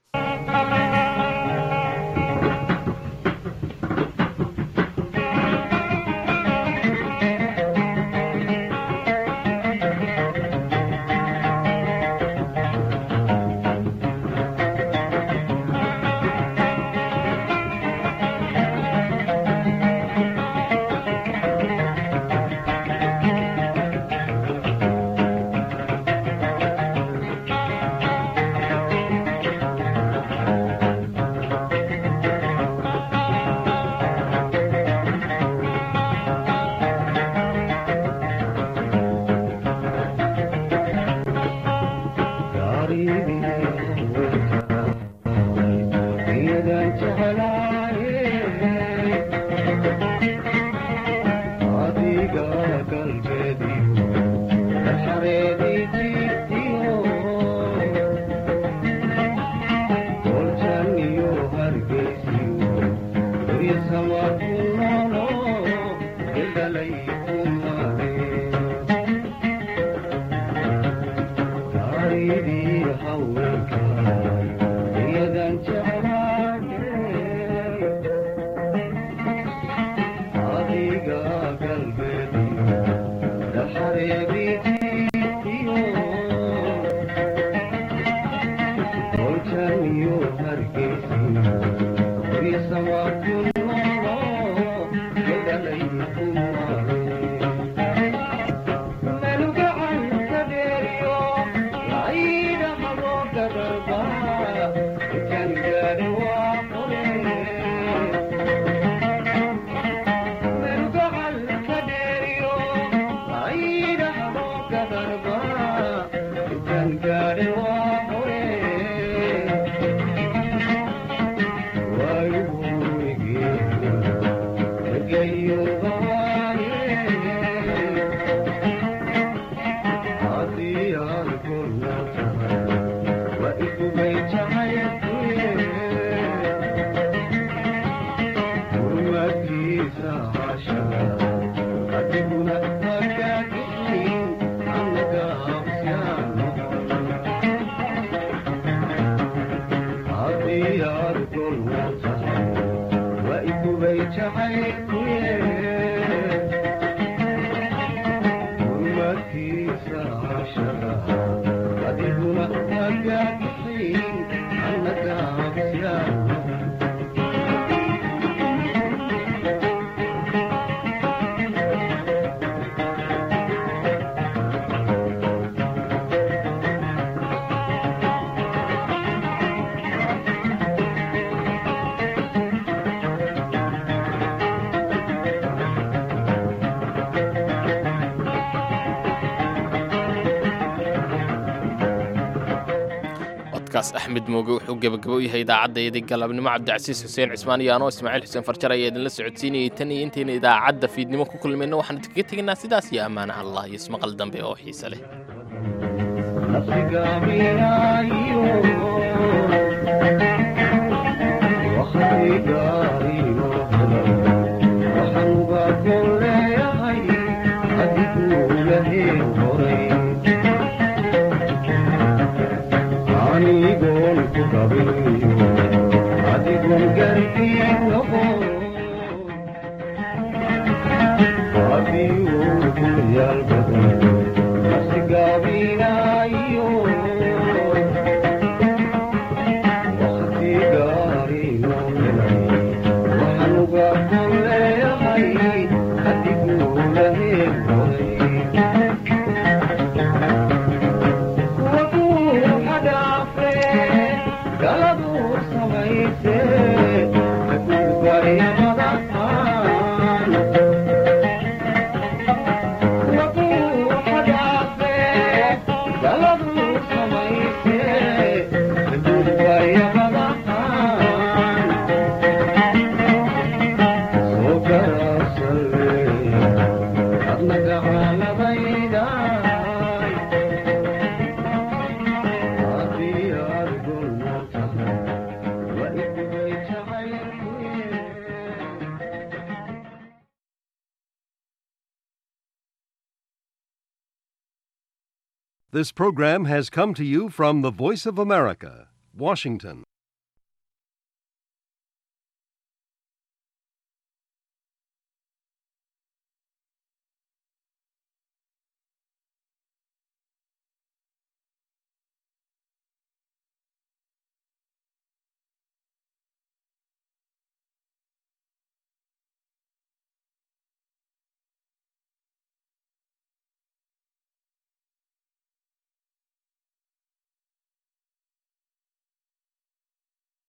axmed mooge wuxuu gebagabo u yahay idaacaddaydii galabnimo cabdicasiis xuseen cismaan iyo anoo ismaaciil xuseen farjar ayaa idinla socodsiinayay tan iyo intayna idaacadda fiidnimo ku kulmayno waxaan idinkaga tegaynaa sidaas iyo ammaana allah iyo ismaqal dambe oo xiise leh. Thank you. This program has come to you from the Voice of America, Washington.